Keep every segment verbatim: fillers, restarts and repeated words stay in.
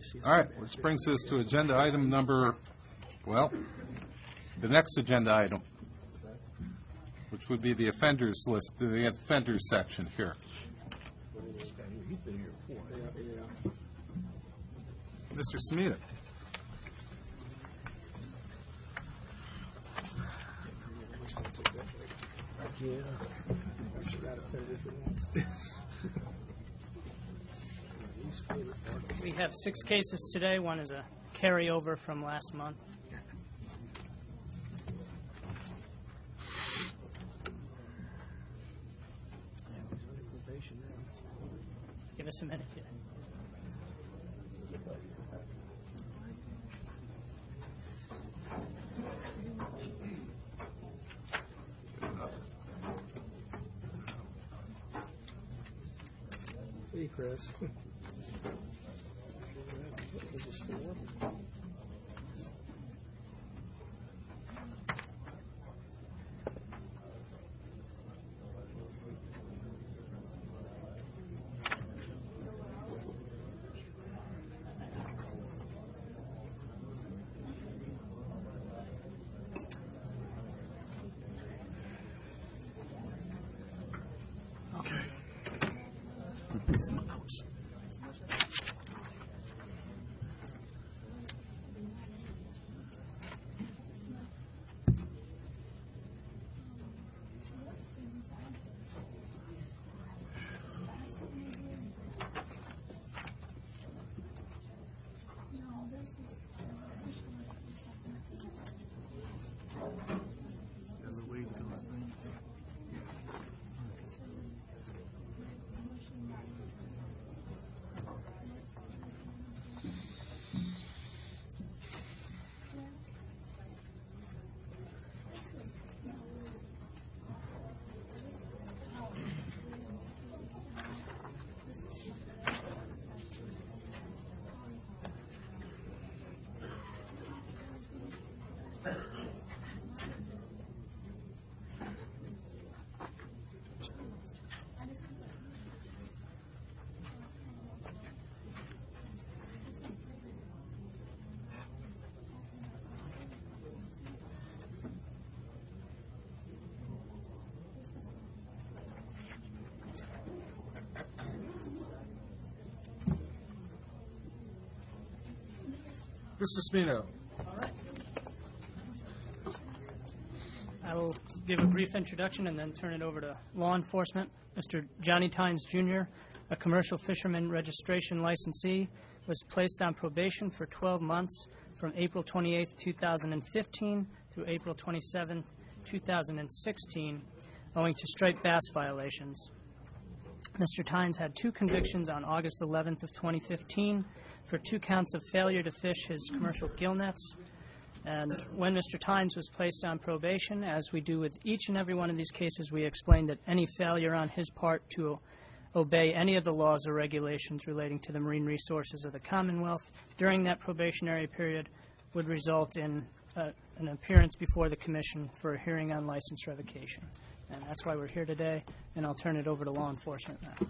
All right, which brings us to agenda item number, well, the next agenda item, which would be the offenders list, the offenders section here. Mister Smita. We have six cases today. One is a carryover from last month. Give us a minute here. Hey, Chris. What is this for? Mister Smino. All right. I will give a brief introduction and then turn it over to law enforcement. Mister Johnny Tynes, Junior, a commercial fisherman registration licensee, was placed on probation for twelve months from April twenty-eighth, two thousand fifteen through April twenty-seventh, two thousand sixteen, owing to striped bass violations. Mister Tynes had two convictions on August eleventh of twenty fifteen for two counts of failure to fish his commercial gill nets. And when Mister Tynes was placed on probation, as we do with each and every one of these cases, we explained that any failure on his part to obey any of the laws or regulations relating to the marine resources of the Commonwealth during that probationary period would result in uh, an appearance before the Commission for a hearing on license revocation. And that's why we're here today, and I'll turn it over to law enforcement now.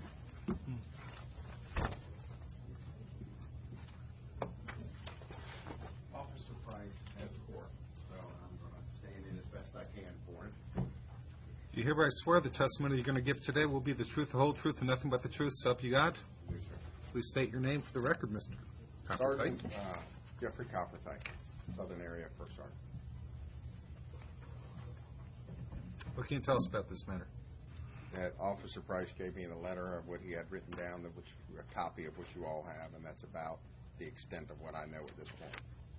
Officer Price has court, so I'm going to stand in as best I can for him. Do you hereby swear the testimony you're going to give today will be the truth, the whole truth, and nothing but the truth, so help you God? Yes, sir. Please state your name for the record, Mister Sergeant uh, Jeffrey Copperthite, Southern Area First Sergeant. What can you tell us about this matter? That Officer Price gave me a letter of what he had written down, which a copy of which you all have, and that's about the extent of what I know at this point.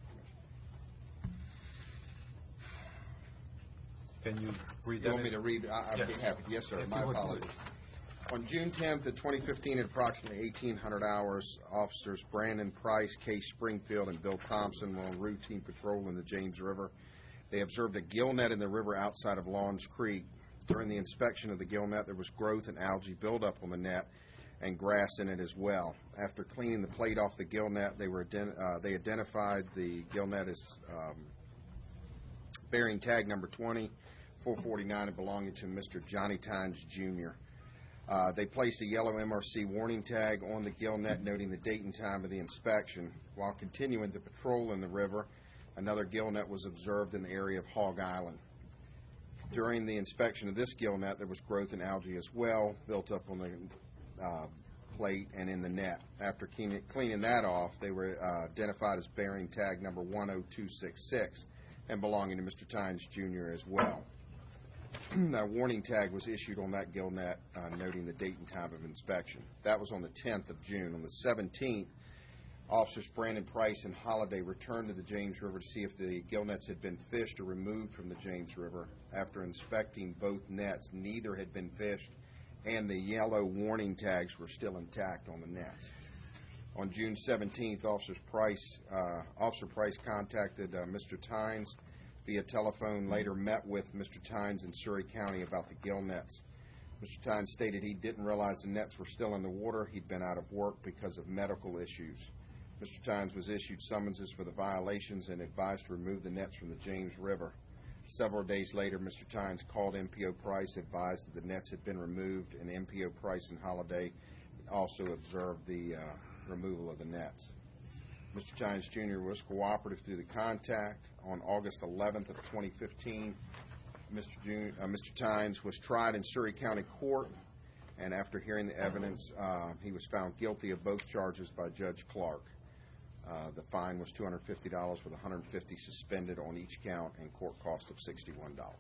Can you read that? You want me to read? I, I'd be Yes. happy. Yes, sir. If My you would, apologies. On June tenth of twenty fifteen, at approximately eighteen hundred hours, officers Brandon Price, Case Springfield, and Bill Thompson were on routine patrol in the James River. They observed a gill net in the river outside of Lawns Creek. During the inspection of the gill net, there was growth and algae buildup on the net and grass in it as well. After cleaning the plate off the gill net, they were ident- uh, they identified the gill net as um, bearing tag number twenty, four forty-nine, and belonging to Mister Johnny Tynes, Junior Uh, They placed a yellow M R C warning tag on the gill net noting the date and time of the inspection. While continuing to patrol in the river, another gill net was observed in the area of Hog Island. During the inspection of this gill net, there was growth in algae as well, built up on the uh, plate and in the net. After cleaning, cleaning that off, they were uh, identified as bearing tag number one oh two six six and belonging to Mister Tynes Junior as well. A warning tag was issued on that gill net uh, noting the date and time of inspection. That was on the tenth of June. On the seventeenth, Officers Brandon Price and Holiday returned to the James River to see if the gill nets had been fished or removed from the James River. After inspecting both nets, neither had been fished, and the yellow warning tags were still intact on the nets. On June seventeenth, Officers Price, uh, Officer Price contacted uh, Mister Tynes via telephone, later met with Mister Tynes in Surrey County about the gill nets. Mister Tynes stated he didn't realize the nets were still in the water. He'd been out of work because of medical issues. Mister Tynes was issued summonses for the violations and advised to remove the nets from the James River. Several days later, Mister Tynes called M P O Price, advised that the nets had been removed, and M P O Price and Holiday also observed the uh, removal of the nets. Mister Tynes Junior was cooperative through the contact. On August eleventh of twenty fifteen, Mister Jun- uh, Mister Tynes was tried in Surrey County Court, and after hearing the evidence, uh, he was found guilty of both charges by Judge Clark. Uh, the fine was two hundred fifty dollars with one hundred fifty dollars suspended on each count and court cost of sixty-one dollars.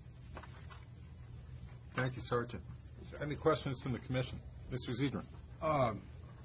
Thank you, Sergeant. Any questions from the commission? Mister Zedrin. Um,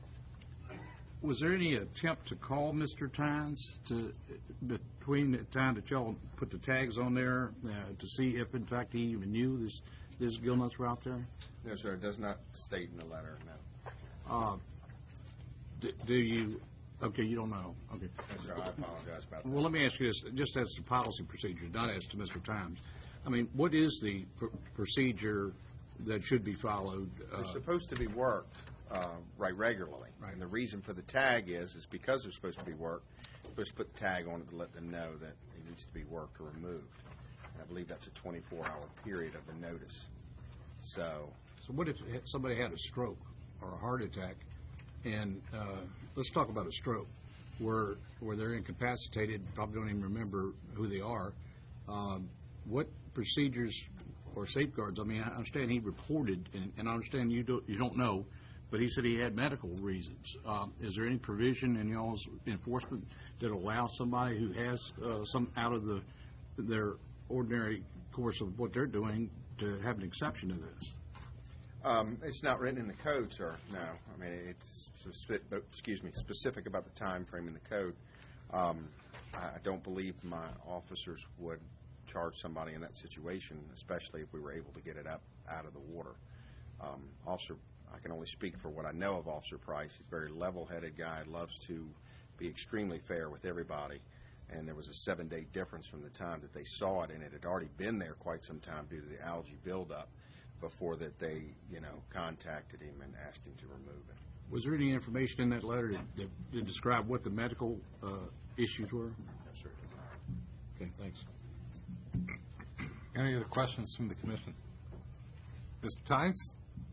Was there any attempt to call Mister Tynes to, between the time that y'all put the tags on there, uh, to see if in fact he even knew this, this gill nuts were out there? No, sir, it does not state in the letter, no. Uh, do, do you, okay, you don't know, okay. No, sir, I apologize about that. Well, let me ask you this, just as to policy procedures, not as to Mister Tynes. I mean, what is the pr- procedure that should be followed? Uh, They're supposed to be worked uh, right regularly. Right. And the reason for the tag is, is because they're supposed to be worked, you're supposed to put the tag on it to let them know that it needs to be worked or removed. And I believe that's a twenty-four hour period of the notice. So, So what if somebody had a stroke or a heart attack, and uh, let's talk about a stroke, where where they're incapacitated, probably don't even remember who they are. Um, what procedures or safeguards? I mean, I understand he reported, and, and I understand you don't you don't know, but he said he had medical reasons. Um, is there any provision in y'all's enforcement that allows somebody who has uh, some out of the their ordinary course of what they're doing to have an exception to this? um, it's not written in the code, sir. No, I mean it's spe- excuse me specific about the time frame in the code. Um, I I don't believe my officers would charge somebody in that situation, especially if we were able to get it up out of the water. Um, officer, I can only speak for what I know of Officer Price. He's a very level-headed guy, loves to be extremely fair with everybody, and there was a seven-day difference from the time that they saw it, and it had already been there quite some time due to the algae buildup before that they, you know, contacted him and asked him to remove it. Was there any information in that letter that, that, that described what the medical uh, issues were? No, sir, it does not. Okay, thanks. Any other questions from the commission? Mister Tynes?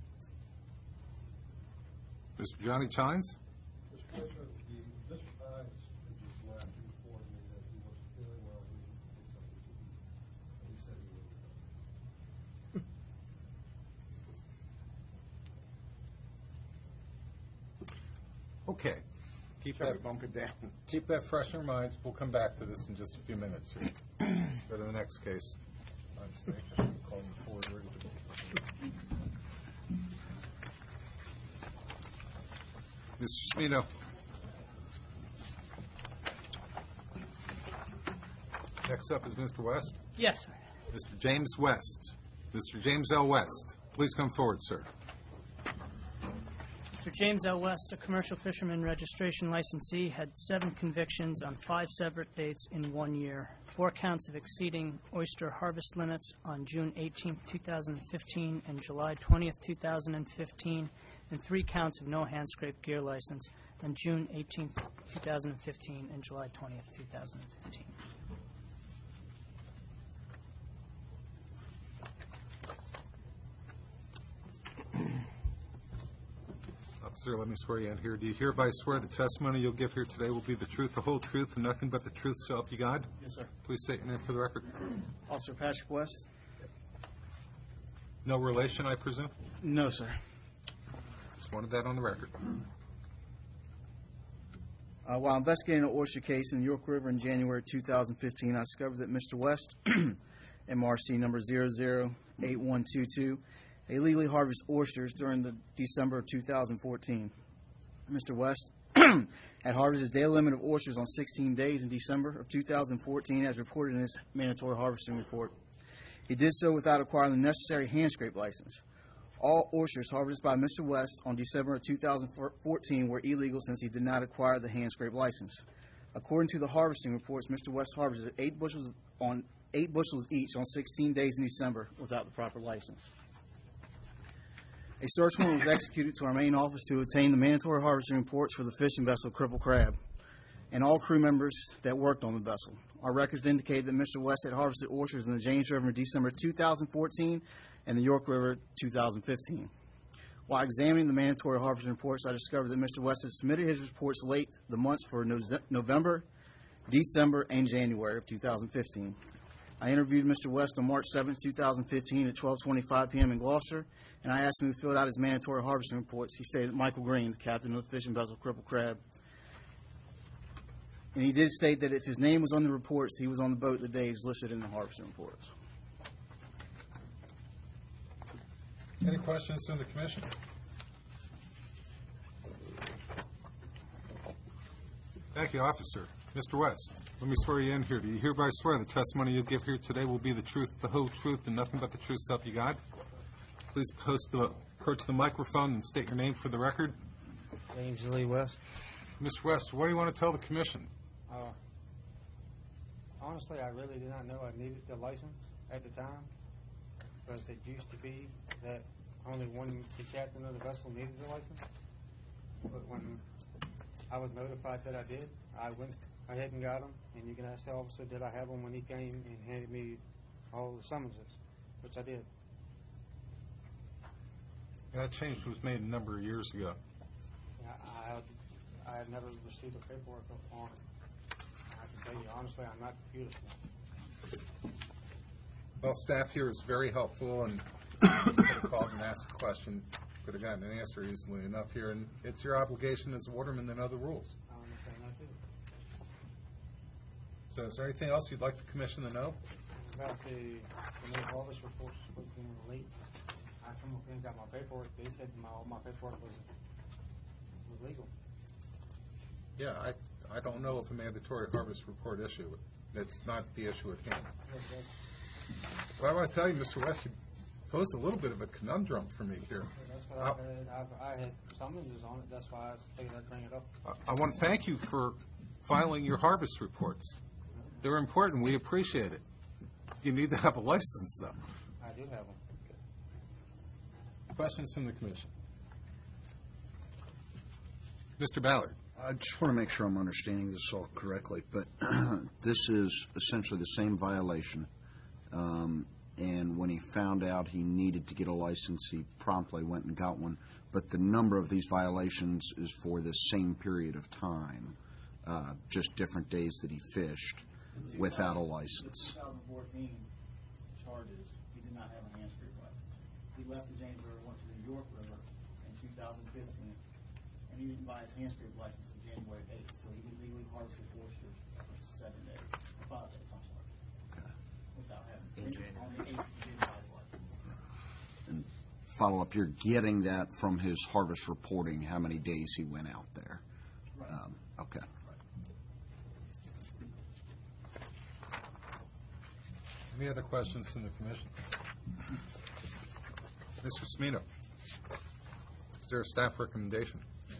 Mister Johnny Tynes? Mister President, the, Mister Tynes had just left, he informed me that he wasn't feeling well, he was something to eat, and he said he would recover. Okay. Keep Shall that, we bump it down? keep that fresh in our minds. We'll come back to this in just a few minutes. Go to the next case. I'm just thinking, calling the forward. ready to go. Mister Smino. Next up is Mister West. Yes, sir. Mister James West. Mister James L. West. Please come forward, sir. Mister James L. West, a commercial fisherman registration licensee, had seven convictions on five separate dates in one year. Four counts of exceeding oyster harvest limits on June eighteenth, two thousand fifteen and July twentieth, two thousand fifteen, and three counts of no hand scrape gear license on June eighteenth, two thousand fifteen and July twentieth, two thousand fifteen. Officer, let me swear you in here. Do you hereby swear the testimony you'll give here today will be the truth, the whole truth, and nothing but the truth, so help you God? Yes, sir. Please state your name for the record. Officer Patrick West? No relation, I presume? No, sir. Just wanted that on the record. Uh, while investigating an oyster case in the York River in January two thousand fifteen, I discovered that Mister West, M R C number zero zero eight one two two, illegally harvested oysters during the December of two thousand fourteen. Mister West had harvested his daily limit of oysters on sixteen days in December of two thousand fourteen, as reported in his mandatory harvesting report. He did so without acquiring the necessary hand scrape license. All oysters harvested by Mister West on December of two thousand fourteen were illegal since he did not acquire the hand scrape license. According to the harvesting reports, Mister West harvested eight bushels on eight bushels each on sixteen days in December without the proper license. A search warrant was executed to our main office to obtain the mandatory harvesting reports for the fishing vessel Cripple Crab and all crew members that worked on the vessel. Our records indicated that Mister West had harvested oysters in the James River in December two thousand fourteen and the York River two thousand fifteen. While examining the mandatory harvesting reports, I discovered that Mister West had submitted his reports late the months for no- November, December, and January of two thousand fifteen. I interviewed Mister West on March seventh, two thousand fifteen at twelve twenty-five p m in Gloucester, and I asked him to fill out his mandatory harvesting reports. He stated that Michael Green, the captain of the fishing vessel Cripple Crab, and he did state that if his name was on the reports, he was on the boat the days listed in the harvesting reports. Any questions from the commission? Thank you, officer. Mister West, let me swear you in here. Do you hereby swear the testimony you give here today will be the truth, the whole truth, and nothing but the truth, so help you God? Please post the, approach the microphone and state your name for the record. James Lee West. Mister West, what do you want to tell the commission? Uh, honestly, I really did not know I needed the license at the time, because it used to be that only one, the captain of the vessel needed the license. But when I was notified that I did, I went ahead and got them, and you can ask the officer, did I have them when he came and handed me all the summonses, which I did. That change was made a number of years ago. I, I, had, I had never received the paperwork on it. I can tell you, honestly, I'm not computer smart. Well, staff here is very helpful, and you could have called and asked a question, could have gotten an answer easily enough here, and it's your obligation as a waterman to know the rules. I understand that too. So is there anything else you'd like the commission to know? About the, the new harvest reports was being late. I come up and got my paperwork. They said my, all my paperwork was, was legal. Yeah, I, I don't know if a mandatory harvest report issue, it's not the issue at hand. Yes, yes. Well, I want to tell you, Mister West, you pose a little bit of a conundrum for me here. That's what I had. I've, I had summonses on it. That's why I figured I'd bring it up. I, I want to thank you for filing your harvest reports. They're important. We appreciate it. You need to have a license, though. I do have them. Questions from the commission? Mister Ballard. I just want to make sure I'm understanding this all correctly, but this is essentially the same violation. Um, and when he found out he needed to get a license, he promptly went and got one. But the number of these violations is for the same period of time, uh, just different days that he fished without a license. two thousand fourteen charges, he did not have a hand scrape license. He left the James River, went to the York River in two thousand fifteen, and he didn't buy his hand scrape license until January eighth, so he illegally harvested oysters for seven days, five days, I'm sorry, Okay. without having. In January. On the eighth, he didn't buy his license. And follow up, you're getting that from his harvest reporting, how many days he went out there? Right. Um, okay. Any other questions from the commission? Mister Smino, is there a staff recommendation?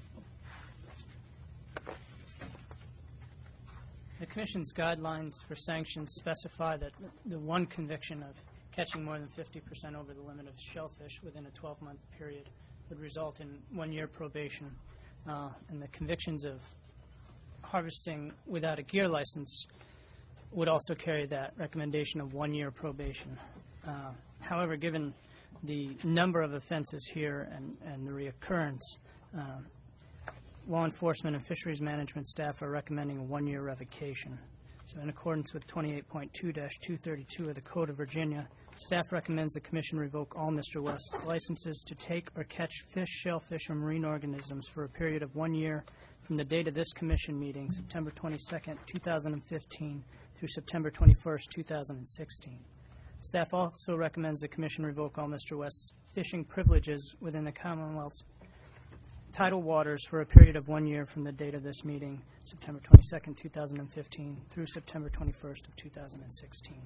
The Commission's guidelines for sanctions specify that the one conviction of catching more than fifty percent over the limit of shellfish within a twelve-month period would result in one-year probation. Uh, and the convictions of harvesting without a gear license would also carry that recommendation of one-year probation. Uh, however, given the number of offenses here and, and the reoccurrence, Um, Law enforcement and fisheries management staff are recommending a one-year revocation. So in accordance with twenty-eight point two dash two thirty-two of the Code of Virginia, staff recommends the Commission revoke all Mister West's licenses to take or catch fish, shellfish, or marine organisms for a period of one year from the date of this Commission meeting, September twenty-second, two thousand fifteen, through September twenty-first, two thousand sixteen. Staff also recommends the Commission revoke all Mister West's fishing privileges within the Commonwealth's tidal waters for a period of one year from the date of this meeting, September twenty-second, two thousand fifteen, through September twenty-first of two thousand sixteen.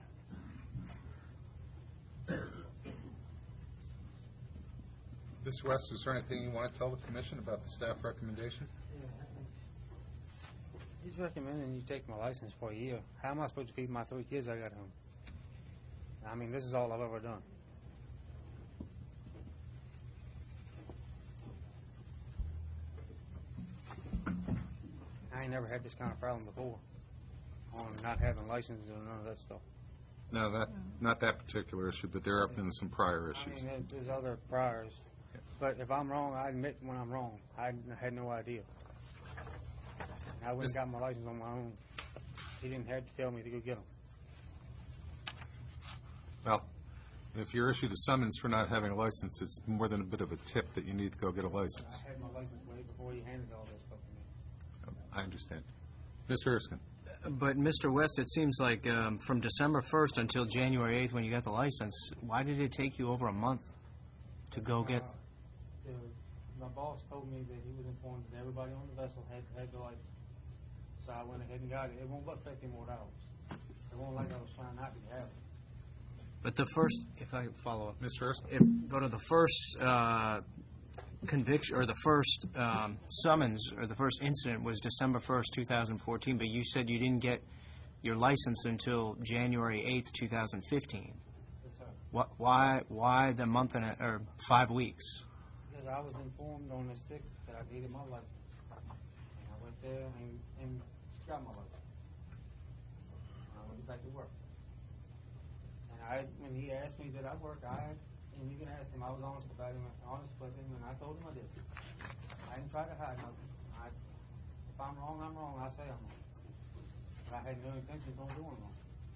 Mister West, is there anything you want to tell the commission about the staff recommendation? He's recommending you take my license for a year. How am I supposed to feed my three kids I got home? I mean, this is all I've ever done. I ain't never had this kind of problem before on not having licenses or none of that stuff. No, that, not that particular issue, but there have been some prior I issues. mean, there's, there's other priors. But if I'm wrong, I admit when I'm wrong. I had no idea. I went and got my license on my own. He didn't have to tell me to go get them. Well, if you're issued a summons for not having a license, it's more than a bit of a tip that you need to go get a license. I had my license way before he handed all this stuff to me. I understand. Mister Erskine? But, Mister West, it seems like um, from December first until January eighth when you got the license, why did it take you over a month to go get... Uh, the, my boss told me that he was informed that everybody on the vessel had had the license. So I went ahead and got it. It won't but fifty more dollars. It won't like I was trying not to have it. But the first, if I follow up, Mister Erskine? if, go to the first uh, conviction, or the first um, summons, or the first incident was December first, two thousand fourteen, but you said you didn't get your license until January eighth, two thousand fifteen. Yes, sir. What, why, why the month and a, or five weeks? Because I was informed on the sixth that I needed my license. And I went there and, and got my license. And I went back to work. And I, when he asked me did I work, I, and you can ask him, I was honest about him, honest with him, and I told him I did. I didn't try to hide nothing. I, if I'm wrong, I'm wrong. I say I'm wrong. But I had no intentions on doing wrong.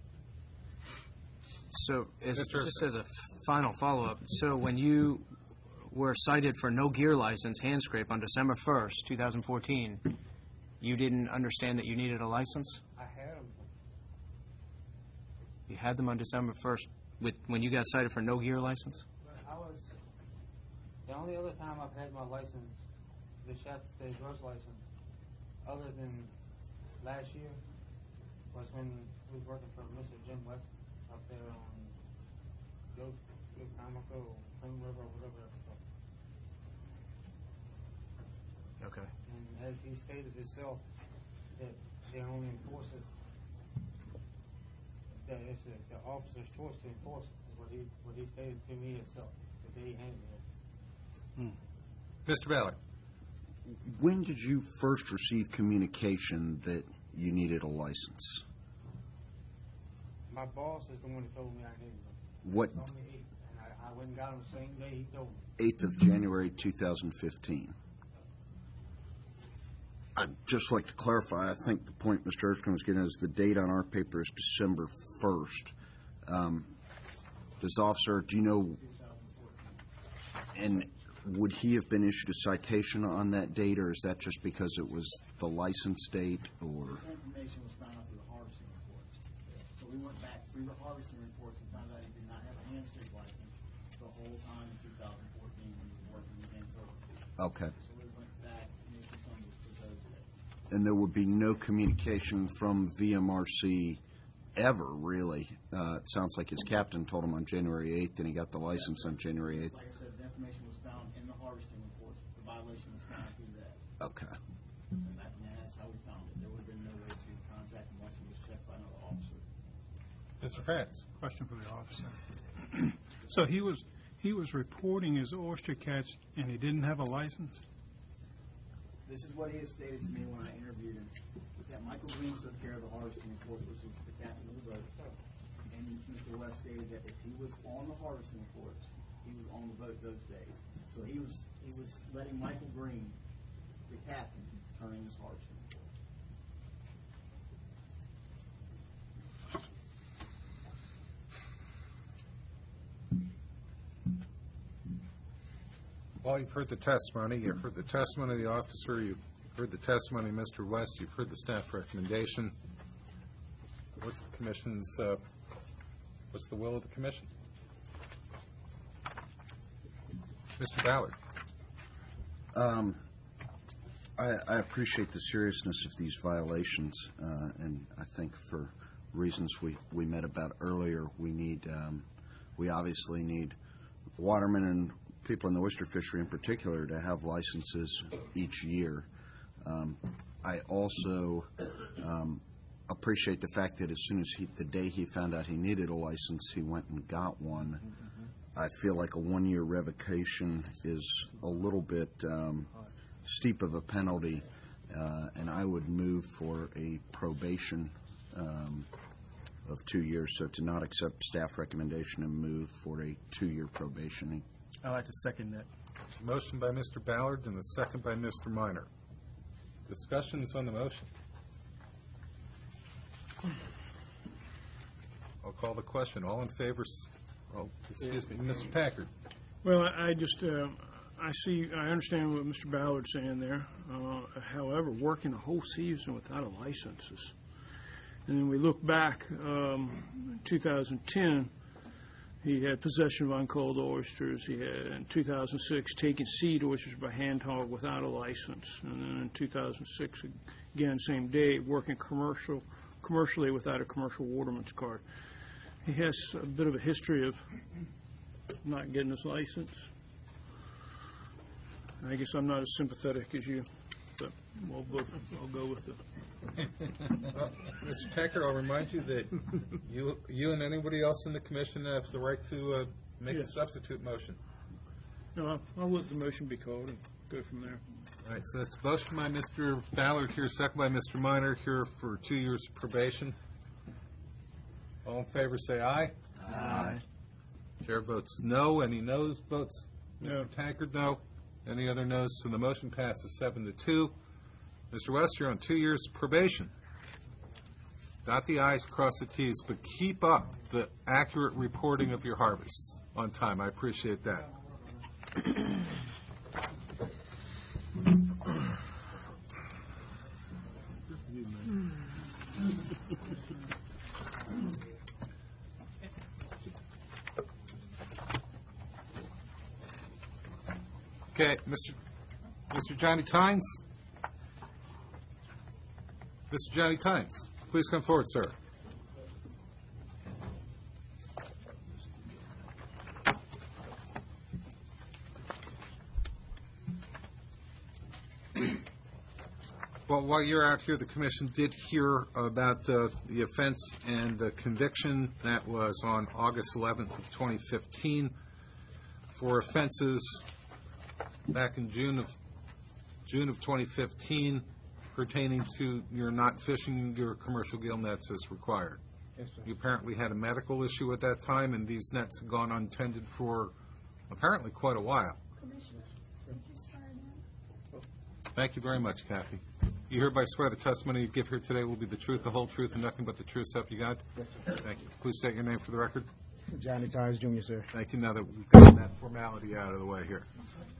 So, as, Mister just as a f- final follow-up, so when you were cited for no gear license hand scrape on December first, two thousand fourteen, you didn't understand that you needed a license? I had them. You had them on December first with, when you got cited for no gear license? But I was, the only other time I've had my license, the chef, the gross license, other than last year, was when we was working for Mister Jim West up there on Yo, Yo Comico, Clean River, whatever that's called. Okay. And as he stated himself, that they only enforce it, that it's the, the officer's choice to enforce it, is what he, what he stated to me himself, the day he handed me it. Mister Ballard? When did you first receive communication that you needed a license? My boss is the one that told me I needed them. What, He told me eight, and I, I went and got them the same day he told me. eighth of January, two thousand fifteen? I'd just like to clarify, I think the point Mister Erskine was getting is the date on our paper is December first. Um, Does officer, do you know, and would he have been issued a citation on that date, or is that just because it was the license date, or? This information was found out through the harvesting reports. So we went back through the harvesting reports and found out he did not have a hand scrape license the whole time in two thousand fourteen when he was working in Vancouver. Okay. So we went back and issued some for those days. And there would be no communication from V M R C ever, really. Uh, It sounds like his captain told him on January eighth, and he got the license on January eighth. Like I said, the information was found in the harvesting reports. The violation was found through that. Okay. And that, and that's how we found it. There would have been no way to contact him once he was checked by another officer. Mister France? Question for the officer. So he was, he was reporting his oyster catch and he didn't have a license? This is what he had stated to me when I interviewed him. That Michael Green took care of the harvesting reports, which was the captain of the boat. And Mister West stated that if he was on the harvesting reports, he was on the boat those days. So he was, he was letting Michael Green the captain. Her name is Archie. Well, you've heard the testimony, you've heard the testimony of the officer, you've heard the testimony of Mister West, you've heard the staff recommendation. What's the commission's, uh, what's the will of the commission? Mister Ballard. Um, I, I appreciate the seriousness of these violations, uh, and I think for reasons we, we met about earlier, we need, um, we obviously need watermen and people in the oyster fishery in particular to have licenses each year. Um, I also um, appreciate the fact that as soon as he, the day he found out he needed a license, he went and got one. I feel like a one-year revocation is a little bit um, steep of a penalty, uh, and I would move for a probation um, of two years, so to not accept staff recommendation and move for a two-year probation. I'd like to second that. Motion by Mister Ballard and a second by Mister Minor. Discussions on the motion. I'll call the question. All in favor, s- oh, excuse me, Mister Packard. Well, I I just, uh, I see, I understand what Mister Ballard's saying there. Uh, However, working a whole season without a license is, and then we look back, um, two thousand ten, he had possession of unculled oysters. He had, in two thousand six, taken seed oysters by hand hog without a license. And then in two thousand six, again, same day, working commercial, commercially without a commercial waterman's card. He has a bit of a history of not getting his license. I guess I'm not as sympathetic as you, but we'll go, I'll go with it. Well, Mister Packard, I'll remind you that you, you and anybody else in the commission have the right to uh, make a Yes. substitute motion. No, I'll, I'll let the motion be called and go from there. All right, so that's a motion by Mister Ballard here, second by Mister Minor here for two years probation. All in favor, say aye. Aye. Chair votes no. Any noes votes? No. Mister Tankard, no. Any other noes? So the motion passes seven to two. Mister West, you're on two years probation. Dot the i's, cross the t's, but keep up the accurate reporting of your harvests on time. I appreciate that. Okay, Mister Mister Johnny Tynes? Mister Johnny Tynes, please come forward, sir. Well, while you're out here, the commission did hear about uh, the offense and the conviction that was on August eleventh of twenty fifteen for offenses back in June of June of twenty fifteen pertaining to your not fishing your commercial gill nets as required. Yes, sir. You apparently had a medical issue at that time, and these nets have gone untended for apparently quite a while. Thank you very much, Kathy. You hereby swear the testimony you give here today will be the truth, the whole truth, and nothing but the truth, so help you God? Yes, sir. Thank you. Please state your name for the record. Johnny Tynes Junior, sir. Thank you. Now that we've gotten that formality out of the way here.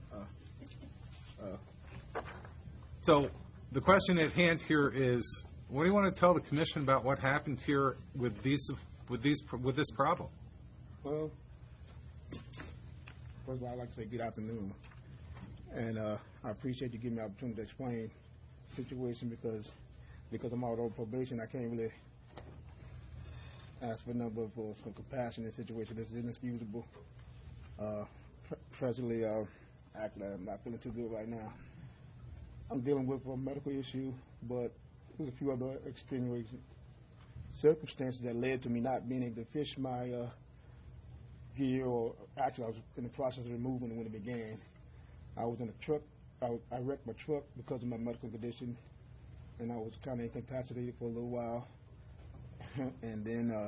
So the question at hand here is, what do you want to tell the commission about what happened here with these, with these, with this problem? Well, first of all, I'd like to say good afternoon. And uh, I appreciate you giving me the opportunity to explain the situation because because I'm out on probation, I can't really ask for a number of uh, some compassion in the situation. This is inexcusable. Uh, pre- presently, uh, actually, I'm not feeling too good right now. I'm dealing with a medical issue, but there's a few other extenuating circumstances that led to me not being able to fish my uh, gear, or actually I was in the process of removing it when it began. I was in a truck, I, was, I wrecked my truck because of my medical condition, and I was kind of incapacitated for a little while. And then uh,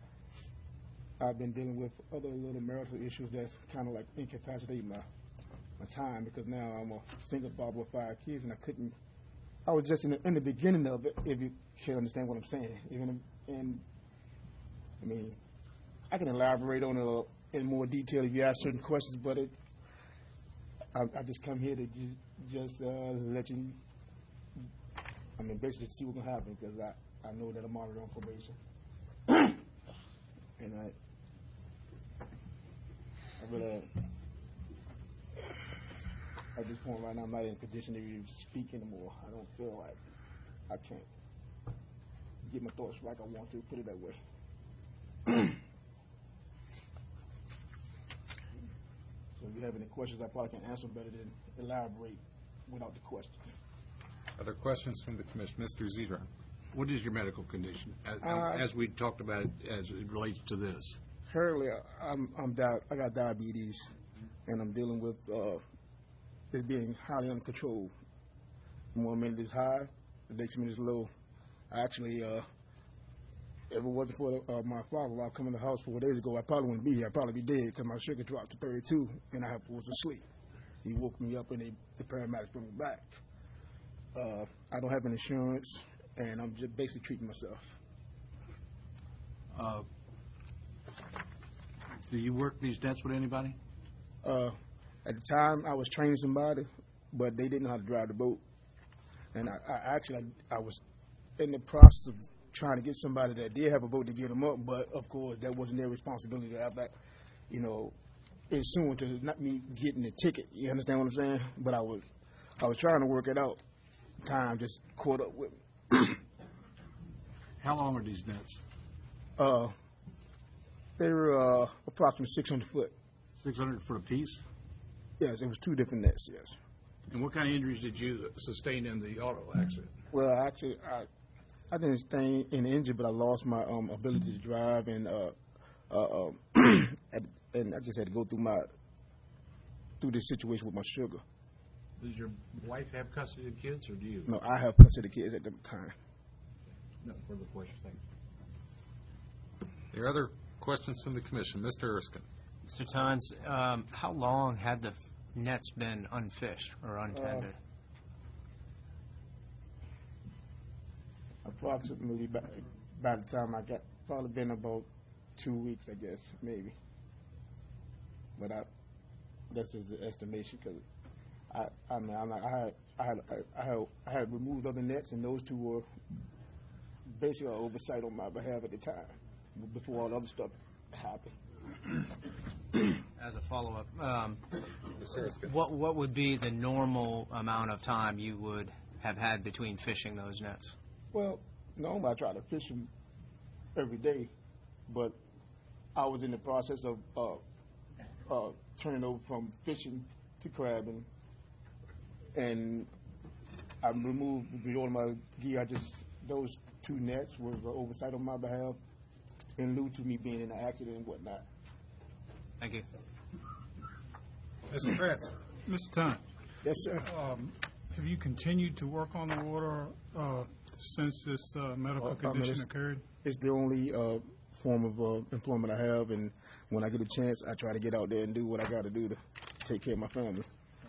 I've been dealing with other little marital issues that's kind of like incapacitating my my time because now I'm a single father with five kids, and I couldn't. I was just in the, in the beginning of it, if you can understand what I'm saying. Even and I mean, I can elaborate on it in more detail if you ask certain questions, but it. I, I just come here to ju- just uh, let you. I mean, basically see what's gonna happen because I, I know that I'm already on probation, and I. I really. At this point right now, I'm not in a condition to even speak anymore. I don't feel like I can't get my thoughts like I want to, put it that way. So if you have any questions, I probably can answer better than elaborate without the questions. Other questions from the commission? Mister Zedron. What is your medical condition, as, Uh, as we talked about, as it relates to this? Currently, I'm, I'm di- I got diabetes, and I'm dealing with uh, it being highly uncontrolled. One minute is high, the next minute is low. I actually, uh, if it wasn't for uh, my father, while I come in the house four days ago, I probably wouldn't be here. I'd probably be dead because my sugar dropped to thirty-two, and I was asleep. He woke me up, and they, the paramedics brought me back. Uh, I don't have an insurance, and I'm just basically treating myself. Uh, do you work these nets with anybody? Uh, at the time, I was training somebody, but they didn't know how to drive the boat. And I, I actually, I, I was in the process of trying to get somebody that did have a boat to get them up, but of course, that wasn't their responsibility to have that, you know, ensuing to not me getting the ticket. You understand what I'm saying? But I was, I was trying to work it out. Time just caught up with me. How long are these nets? Uh, they were uh, approximately six hundred foot. six hundred foot apiece? Yes, it was two different nets, yes. And what kind of injuries did you sustain in the auto accident? Well, actually, I I didn't stay in the injury, but I lost my um, ability to drive, and uh, uh, um, and I just had to go through my through this situation with my sugar. Does your wife have custody of kids, or do you? No, I have custody of the kids at the time. No further questions. Thank you. There are other questions from the commission. Mister Erskine. Mister Tynes, um, how long had the nets been unfished or untended? Uh, approximately by, by the time I got, probably been about two weeks, I guess, maybe. But I, that's just an estimation because I, I mean, I'm like, I had, I had, I had, I had removed other nets, and those two were basically an oversight on my behalf at the time, before all the other stuff happened. As a follow-up, um, what what would be the normal amount of time you would have had between fishing those nets? Well, normally I try to fish them every day, but I was in the process of uh, uh, turning over from fishing to crabbing, and I removed the all of my gear. I just those two nets was an oversight on my behalf, in lieu to me being in an accident and whatnot. Thank you. Mister Prince. Mister Tynes, Yes, sir. um, have you continued to work on the water uh, since this uh, medical Uh, I mean, condition it's- occurred? It's the only uh, form of uh, employment I have, and when I get a chance, I try to get out there and do what I got to do to take care of my family.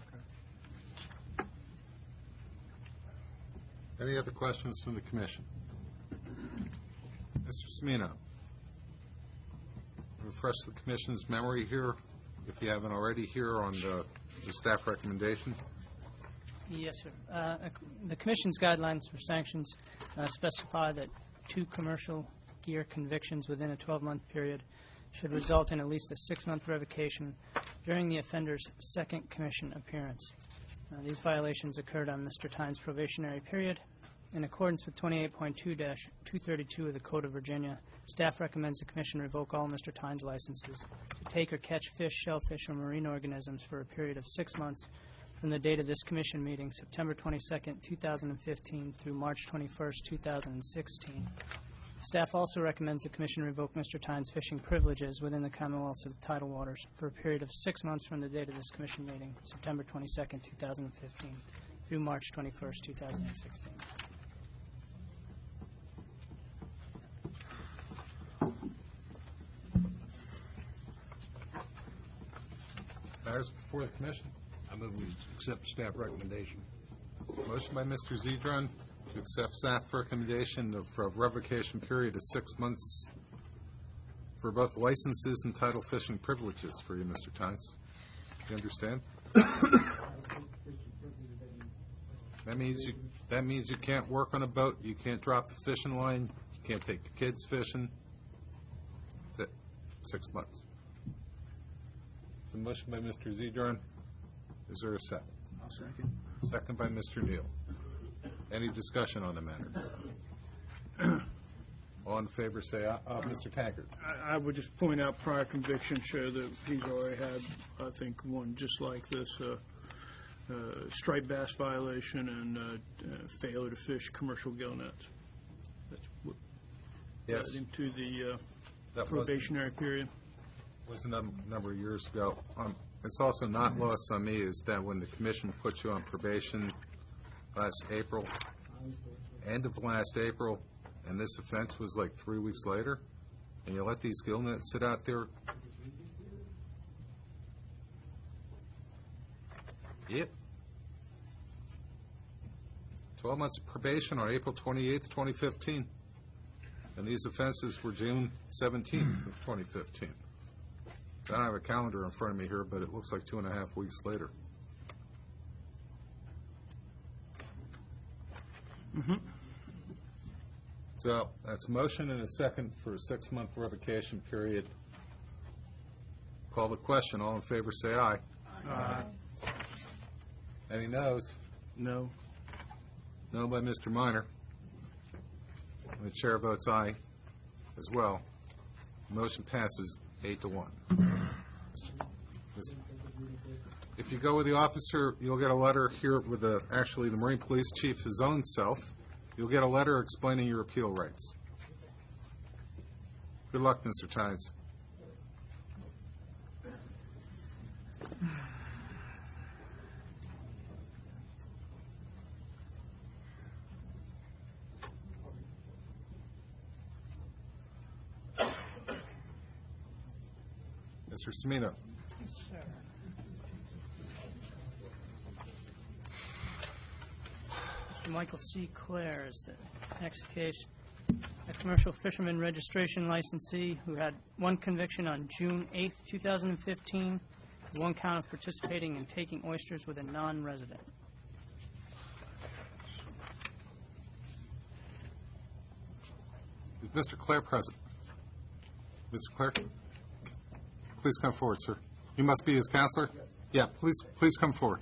Any other questions from the commission? Mister Semino. Refresh the commission's memory here, if you haven't already, here on the, the staff recommendation. Yes, sir. Uh, The Commission's guidelines for sanctions uh, specify that two commercial gear convictions within a twelve-month period should result in at least a six-month revocation during the offender's second commission appearance. Uh, These violations occurred on Mister Tynes' probationary period. In accordance with twenty-eight point two dash two thirty-two of the Code of Virginia, staff recommends the Commission revoke all Mister Tynes' licenses to take or catch fish, shellfish, or marine organisms for a period of six months from the date of this Commission meeting, September twenty-second, two thousand fifteen, through March twenty-first, two thousand sixteen. Staff also recommends the Commission revoke Mister Tynes' fishing privileges within the Commonwealth's of tidal waters for a period of six months from the date of this Commission meeting, September twenty-second, two thousand fifteen, through March twenty-first, two thousand sixteen. Matters before the commission. I move we accept staff recommendation. Motion by Mister Zedron to accept staff recommendation of of revocation period of six months for both licenses and title fishing privileges for you, Mister Tynes. You understand? That means you, that means you can't work on a boat, you can't drop the fishing line, you can't take your kids fishing. That's it. Six months. It's a motion by Mister Zedron. Is there a second? I'll second. Second by Mister Neal. Any discussion on the matter? All in favor, say aye. Uh, Mister Taggart. I, I would just point out prior convictions show that he's already had, I think, one just like this, uh, uh, striped bass violation and uh, uh, failure to fish commercial gill nets. That's what Yes. led him to the uh, That was- probationary period. was a num- number of years ago. Um, It's also not lost on me is that when the commission put you on probation last April, end of last April, and this offense was like three weeks later, and you let these gill nets sit out there. Yep. Twelve months of probation on April twenty-eighth, twenty fifteen. And these offenses were June seventeenth of twenty fifteen. I don't have a calendar in front of me here, but it looks like two and a half weeks later. So that's a motion and a second for a six-month revocation period. Call the question. All in favor, say aye. Aye. Any noes? No. No by Mister Minor. And the chair votes aye as well. Motion passes eight to one. If you go with the officer, you'll get a letter here with the, actually the Marine Police Chief, his own self. You'll get a letter explaining your appeal rights. Good luck, Mister Tynes. Mister Semino. Mister Michael C. Clare is the next case. A commercial fisherman registration licensee who had one conviction on June eighth, two thousand fifteen, one count of participating in taking oysters with a non-resident. Is Mister Clare present? Mister Clare? Please come forward, sir. You must be his counselor? Yeah, please, please come forward.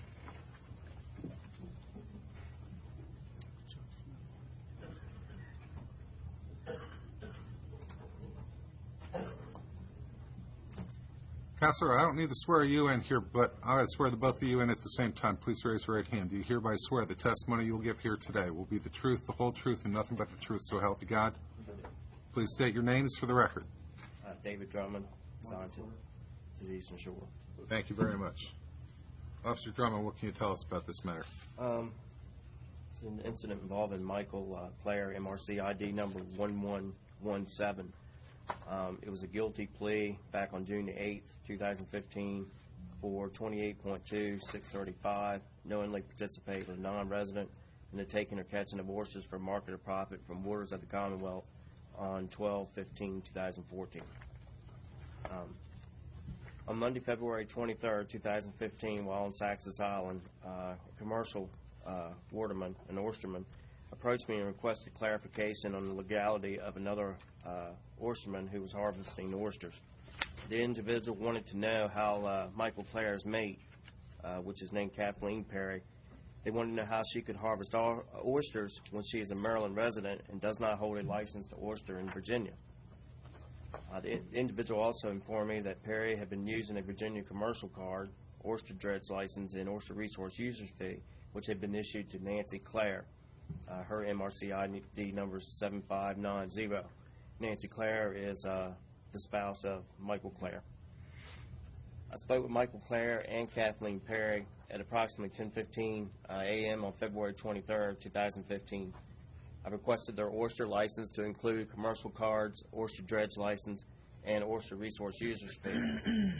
Counselor, I don't need to swear you in here, but I would swear the both of you in at the same time. Please raise your right hand. Do you hereby swear the testimony you'll give here today will be the truth, the whole truth, and nothing but the truth, so help you God? Please state your names for the record. Uh, David Drummond, signed to, to the Eastern Shore. Thank you very much. Officer Drummond, what can you tell us about this matter? Um, it's an incident involving Michael uh, Clare, M R C I D number one one one seven. Um, it was a guilty plea back on June eighth, two thousand fifteen for twenty-eight point two, six thirty-five, knowingly participate with a non-resident in the taking or catching of oysters for market or profit from waters of the Commonwealth on twelve fifteen two thousand fourteen. Um, on Monday, February twenty-third, two thousand fifteen, while on Saxis Island, uh, a commercial uh, waterman, an oysterman, approached me and requested clarification on the legality of another uh, oysterman who was harvesting oysters. The individual wanted to know how uh, Michael Clare's mate, uh, which is named Kathleen Perry, they wanted to know how she could harvest o- oysters when she is a Maryland resident and does not hold a license to oyster in Virginia. Uh, the in- individual also informed me that Perry had been using a Virginia commercial card, oyster dredge license, and oyster resource user's fee, which had been issued to Nancy Clare. Uh, her M R C I D number is seven five nine zero. Nancy Clare is uh, the spouse of Michael Clare. I spoke with Michael Clare and Kathleen Perry at approximately ten fifteen uh, a m on February twenty-third, two thousand fifteen. I requested their oyster license to include commercial cards, oyster dredge license, and oyster resource users fee.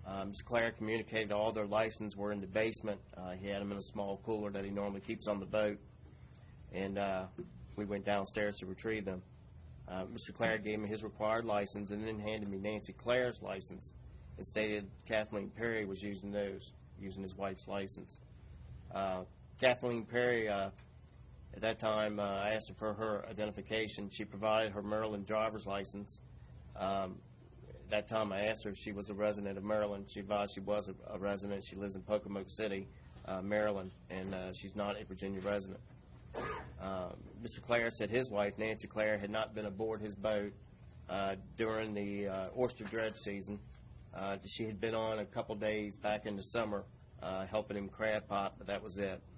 Uh, Mister Clare communicated all their licenses were in the basement. Uh, he had them in a small cooler that he normally keeps on the boat, and uh, we went downstairs to retrieve them. Uh, Mister Clare gave me his required license and then handed me Nancy Clare's license and stated Kathleen Perry was using those, using his wife's license. Uh, Kathleen Perry, uh, at that time, uh, I asked her for her identification. She provided her Maryland driver's license. Um, at that time, I asked her if she was a resident of Maryland. She advised she was a, a resident. She lives in Pocomoke City, uh, Maryland, and uh, she's not a Virginia resident. Uh, Mister Clare said his wife, Nancy Clare, had not been aboard his boat uh, during the uh, oyster dredge season. Uh, she had been on a couple days back in the summer uh, helping him crab pot, but that was it.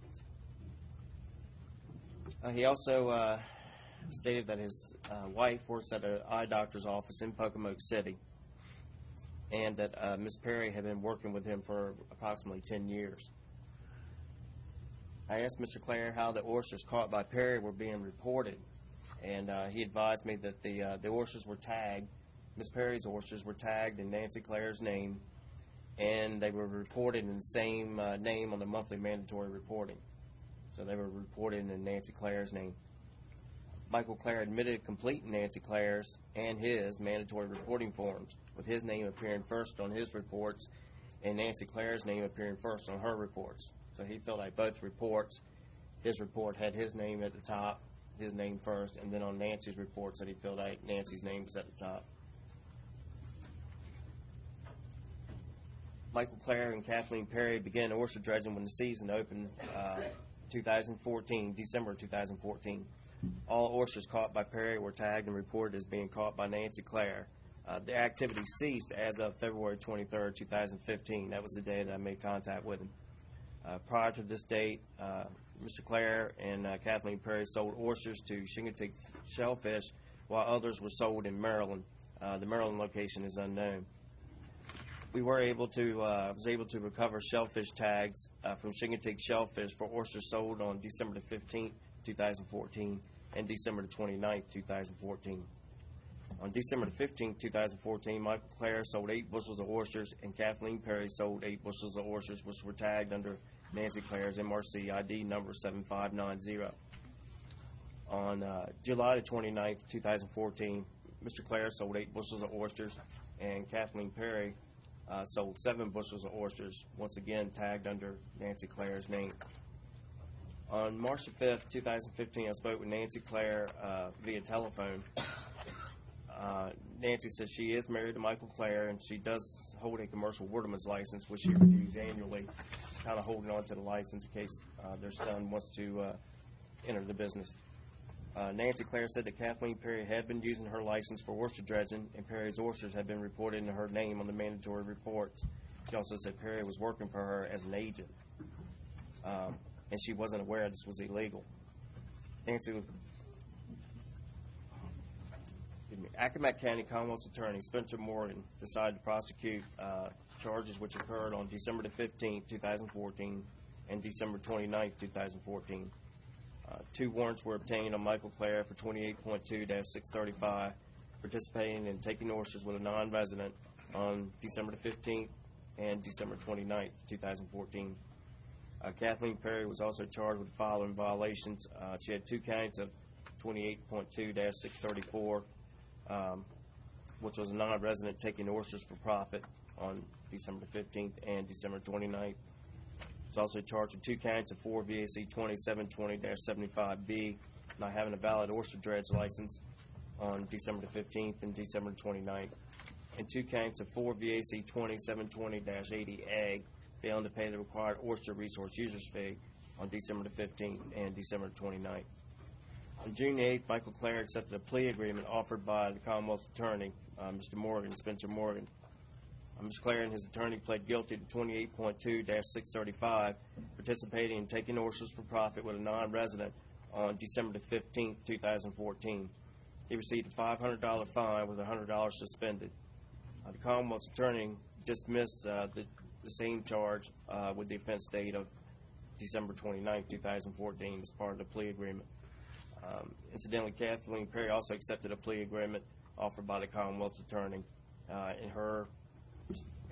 Uh, he also uh, stated that his uh, wife works at an eye doctor's office in Pocomoke City, and that uh, Miss Perry had been working with him for approximately ten years. I asked Mister Clare how the oysters caught by Perry were being reported, and uh, he advised me that the uh, the oysters were tagged. Miss Perry's oysters were tagged in Nancy Clare's name, and they were reported in the same uh, name on the monthly mandatory reporting. So they were reported in Nancy Clare's name. Michael Clare admitted completing Nancy Clare's and his mandatory reporting forms, with his name appearing first on his reports and Nancy Clare's name appearing first on her reports. So he filled out both reports. His report had his name at the top, his name first, and then on Nancy's reports that he filled out, Nancy's name was at the top. Michael Clare and Kathleen Perry began oyster dredging when the season opened uh, two thousand fourteen, December two thousand fourteen. All oysters caught by Perry were tagged and reported as being caught by Nancy Clare. Uh, the activity ceased as of February twenty-third, two thousand fifteen. That was the day that I made contact with him. Uh, prior to this date, uh, Mister Clare and uh, Kathleen Perry sold oysters to Shingatig Shellfish, while others were sold in Maryland. Uh, the Maryland location is unknown. We were able to, uh, was able to recover shellfish tags uh, from Shingatig Shellfish for oysters sold on December the fifteenth, two thousand fourteen, and December the twenty-ninth, two thousand fourteen. On December the fifteenth, two thousand fourteen, Michael Clare sold eight bushels of oysters, and Kathleen Perry sold eight bushels of oysters, which were tagged under Nancy Clare's M R C I D number seven five nine zero. On uh, July the twenty-ninth, two thousand fourteen, Mister Clare sold eight bushels of oysters, and Kathleen Perry uh, sold seven bushels of oysters, once again tagged under Nancy Clare's name. On March the fifth, two thousand fifteen, I spoke with Nancy Clare uh, via telephone. Uh, Nancy says she is married to Michael Clare, and she does hold a commercial waterman's license, which she reviews annually. She's kind of holding on to the license in case uh, their son wants to uh, enter the business. Uh, Nancy Clare said that Kathleen Perry had been using her license for oyster dredging, and Perry's oysters had been reported in her name on the mandatory reports. She also said Perry was working for her as an agent, um, and she wasn't aware this was illegal. Nancy Accomack County Commonwealth's attorney, Spencer Morgan, decided to prosecute uh, charges which occurred on December the fifteenth, two thousand fourteen, and December twenty-ninth, two thousand fourteen. Uh, two warrants were obtained on Michael Clare for twenty-eight point two dash six thirty-five, participating in taking oysters with a non-resident on December the fifteenth and December twenty-ninth, two thousand fourteen. Uh, Kathleen Perry was also charged with the following violations. Uh, she had two counts of twenty-eight point two dash six thirty-four, Um, which was a non-resident taking oysters for profit on December fifteenth and December twenty-ninth. It's also charged with two counts of four V A C twenty-seven twenty dash seventy-five B, not having a valid oyster dredge license on December fifteenth and December twenty-ninth, and two counts of four V A C twenty-seven twenty dash eighty A, failing to pay the required oyster resource users fee on December fifteenth and December twenty-ninth. On June eighth, Michael Clare accepted a plea agreement offered by the Commonwealth's attorney, uh, Mister Morgan, Spencer Morgan. Uh, Mister Clare and his attorney pled guilty to twenty-eight point two dash six thirty-five, participating in taking oysters for profit with a non-resident on December fifteenth, two thousand fourteen. He received a five hundred dollars fine with one hundred dollars suspended. Uh, the Commonwealth's attorney dismissed uh, the, the same charge uh, with the offense date of December twenty-ninth, two thousand fourteen as part of the plea agreement. Um, incidentally, Kathleen Perry also accepted a plea agreement offered by the Commonwealth's attorney. Uh, in her,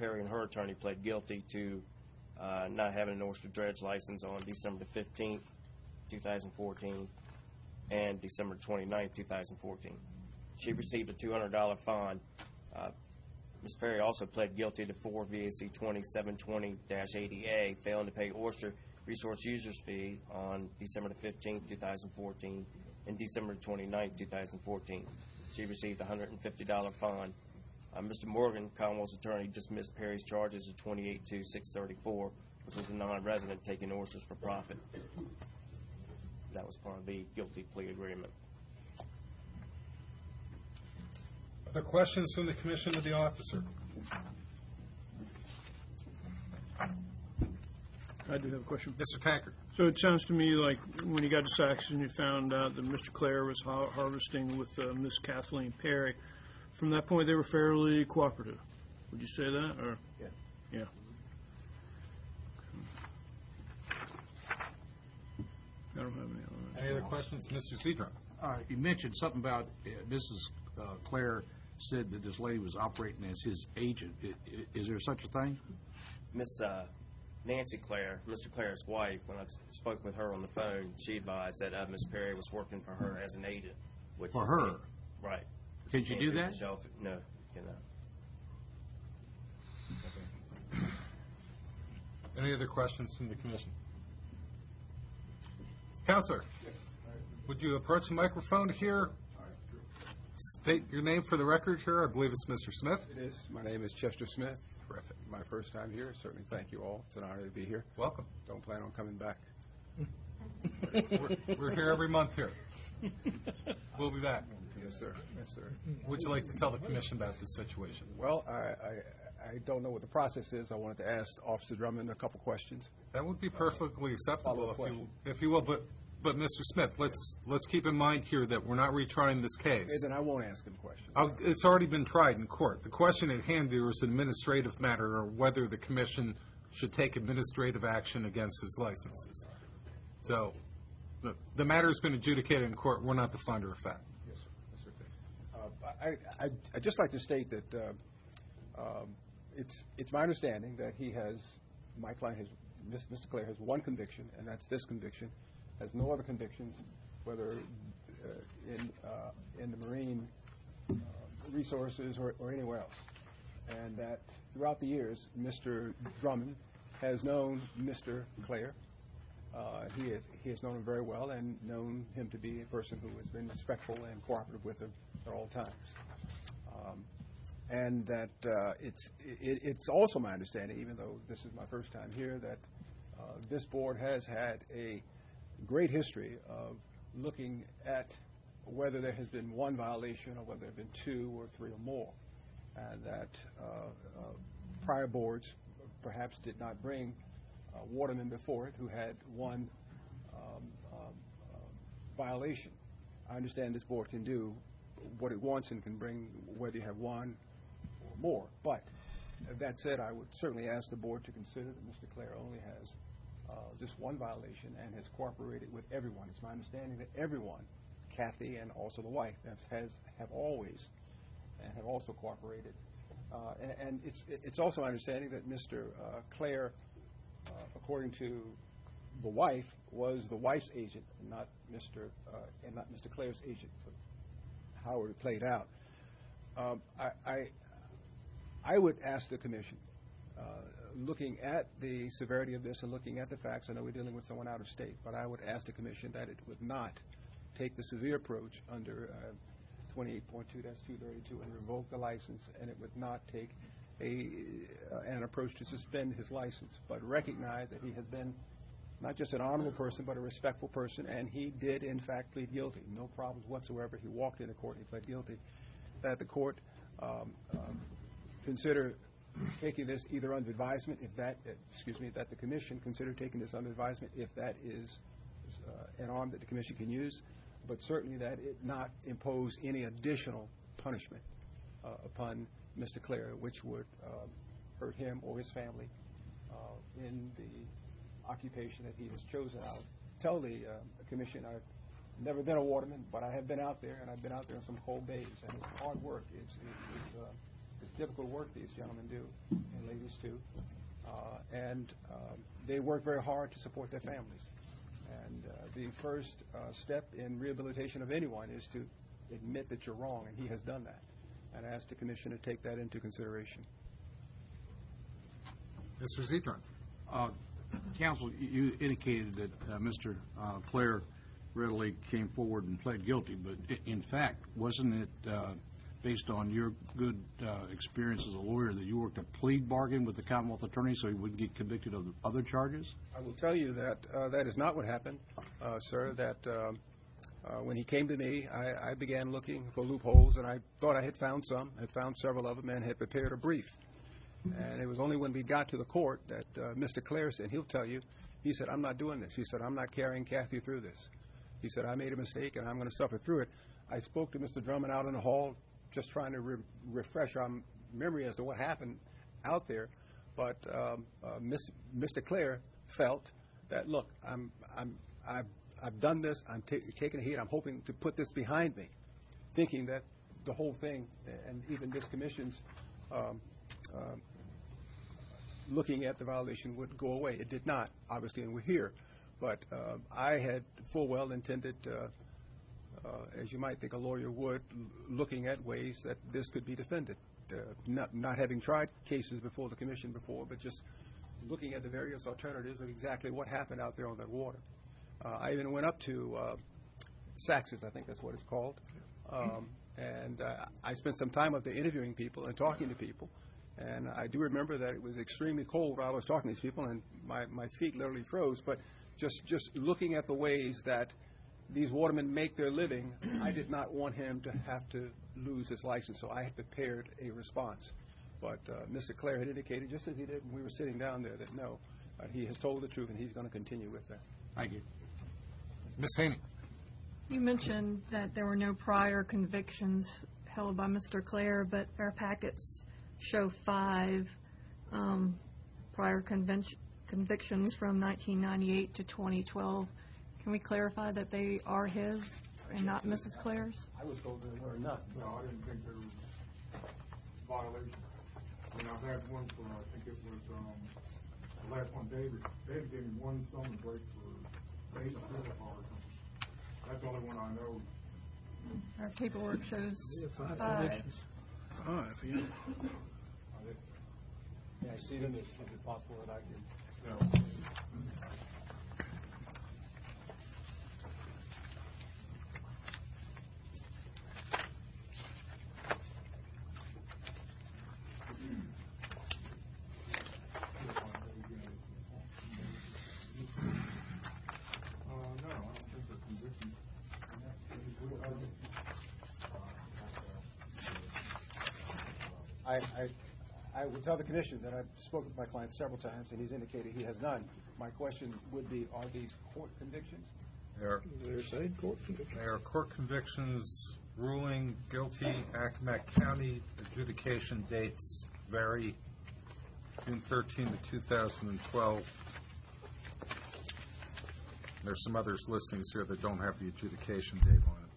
Perry and her attorney pled guilty to uh, not having an oyster dredge license on December fifteenth, two thousand fourteen, and December twenty-ninth, two thousand fourteen. She received a two hundred dollar fine. Uh, Miz Perry also pled guilty to four V A C twenty-seven twenty eighty A, failing to pay oyster resource users fee on December fifteenth, two thousand fourteen, and December twenty-ninth, two thousand fourteen. She received a one hundred fifty dollar fine. Uh, Mister Morgan, Commonwealth's attorney, dismissed Perry's charges of twenty-eight two six thirty-four, which was a non-resident taking oysters for profit. That was part of the guilty plea agreement. Other questions from the commission of the officer? I do have a question. Mister Tankard. So it sounds to me like when you got to Saxon, you found out that Mister Clare was har- harvesting with uh, Miss Kathleen Perry. From that point, they were fairly cooperative. Would you say that, or? Yeah. Yeah. I don't have any other. Any other questions? Mister Cedron. All right, you mentioned something about uh, Missus uh, Clare said that this lady was operating as his agent. I- i- Is there such a thing? Miss uh, Nancy Clare, Mister Clare's wife, when I spoke with her on the phone, she advised that uh, Miss Perry was working for her as an agent. Which For is- her? Right. Could you do that? Shelf, no, you cannot. Any other questions from the commission? Counselor, would you approach the microphone here? State your name for the record here. I believe it's Mister Smith. It is. My name is Chester Smith. Terrific. My first time here. Certainly thank you all. It's an honor to be here. Welcome. Don't plan on coming back. We're, we're here every month here. We'll be back. Yes, sir. Yes, sir. Would you like to tell the commission about this situation? Well, I, I, I don't know what the process is. I wanted to ask Officer Drummond a couple questions. That would be perfectly acceptable Follow-up if you, question. if you will, but, but Mister Smith, let's, let's keep in mind here that we're not retrying this case. Okay, then I won't ask him questions. I'll- It's already been tried in court. The question at hand here is an administrative matter, or whether the commission should take administrative action against his licenses. So, the, the matter's been adjudicated in court. We're not the finder of fact. Yes, sir. Yes, sir. Uh, I, I, I'd just like to state that uh, um, it's, it's my understanding that he has, my client has, Mister Clare has one conviction, and that's this conviction, has no other convictions, whether uh, in, uh, in the marine uh, resources or, or anywhere else. And that throughout the years, Mister Drummond has known Mister Clare. Uh, he, has, he has known him very well and known him to be a person who has been respectful and cooperative with him at all times. Um, and that uh, it's, it, it's also my understanding, even though this is my first time here, that uh, this board has had a great history of looking at whether there has been one violation or whether there have been two or three or more, and that uh, uh, prior boards perhaps did not bring uh, watermen before it who had one um, um, uh, violation. I understand this board can do what it wants and can bring whether you have one or more, but that said, I would certainly ask the board to consider that Mister Clare only has uh, just one violation and has cooperated with everyone. It's my understanding that everyone, Kathy and also the wife, has, has have always and have also cooperated. Uh, and, and it's it's also my understanding that Mister Uh, Clare, uh, according to the wife, was the wife's agent, and not Mister Uh, and not Mister Clare's agent. So how it played out, um, I, I I would ask the commission, uh, looking at the severity of this and looking at the facts. I know we're dealing with someone out of state, but I would ask the commission that it would not take the severe approach under uh, twenty-eight point two dash two thirty-two and revoke the license, and it would not take a uh, an approach to suspend his license, but recognize that he has been not just an honorable person, but a respectful person, and he did, in fact, plead guilty. No problems whatsoever. He walked into court and he pled guilty. That the court um, um, consider taking this either under advisement, if that, uh, excuse me, that the commission consider taking this under advisement if that is uh, an arm that the commission can use, but certainly that it not impose any additional punishment uh, upon Mister Clare, which would um, hurt him or his family uh, in the occupation that he has chosen. I'll tell the uh, commission I've never been a waterman, but I have been out there, and I've been out there in some cold days, and it's hard work. It's, it's, it's uh, It's difficult work these gentlemen do, and ladies too. Uh, and um, they work very hard to support their families. And uh, the first uh, step in rehabilitation of anyone is to admit that you're wrong, and he has done that. And I ask the Commission to take that into consideration. Mister Zedron. Uh, Counsel, you indicated that uh, Mister uh, Clare readily came forward and pled guilty, but i- in fact, wasn't it uh, based on your good uh, experience as a lawyer that you worked a plea bargain with the Commonwealth Attorney so he wouldn't get convicted of the other charges? I will tell you that uh, that is not what happened, uh, sir, that um, uh, when he came to me, I, I began looking for loopholes, and I thought I had found some, had found several of them, and had prepared a brief. And it was only when we got to the court that uh, Mister Clare said, he'll tell you, he said, I'm not doing this. He said, I'm not carrying Kathy through this. He said, I made a mistake, and I'm going to suffer through it. I spoke to Mister Drummond out in the hall, just trying to re- refresh our memory as to what happened out there. But um, uh, Miss, Mister Clare felt that, look, I'm, I'm, I've, I've done this. I'm ta- taking a hit. I'm hoping to put this behind me, thinking that the whole thing, and even this commission's um, um, looking at the violation, would go away. It did not, obviously, and we're here. But uh, I had full well intended, uh, uh, as you might think a lawyer would, l- looking at ways that this could be defended. Uh, not, not having tried cases before the commission before, but just looking at the various alternatives of exactly what happened out there on that water. Uh, I even went up to uh, Saxes, I think that's what it's called, um, and uh, I spent some time up there interviewing people and talking to people. And I do remember that it was extremely cold while I was talking to these people, and my, my feet literally froze. But just, just looking at the ways that these watermen make their living, I did not want him to have to lose his license, so I had prepared a response. But uh, Mister Clare had indicated, just as he did when we were sitting down there, that no, uh, he has told the truth, and he's going to continue with that. Thank you. Miz Haney. You mentioned that there were no prior convictions held by Mister Clare, but our packets show five um, prior convention, convictions from nineteen ninety-eight to twenty twelve. Can we clarify that they are his and not Missus Clare's? I was told there were none. No, I didn't think there was violation. I mean, I've had one for, I think it was, um, the last one, David. David gave me one summons break for basic credit card or something. That's the only one I know. Our paperwork shows five five. convictions. Five, yeah. Yeah, I see them. Is it possible that I can? No. I, I, I would tell the commission that I've spoken with my client several times, and he's indicated he has none. My question would be, are these court convictions? They are, They're saying court conviction. they are court convictions, ruling guilty. Accomack County adjudication dates vary, June thirteenth to two thousand twelve. There's some others listings here that don't have the adjudication date on it.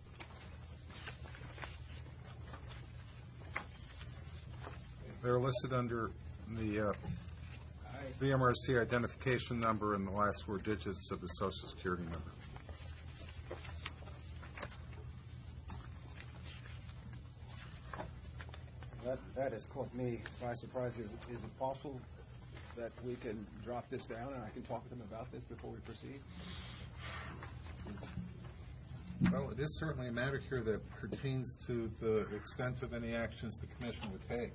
They're listed under the uh, V M R C identification number and the last four digits of the Social Security number. That, that has caught me by surprise. Is, is it possible that we can drop this down and I can talk with them about this before we proceed? Well, it is certainly a matter here that pertains to the extent of any actions the commission would take.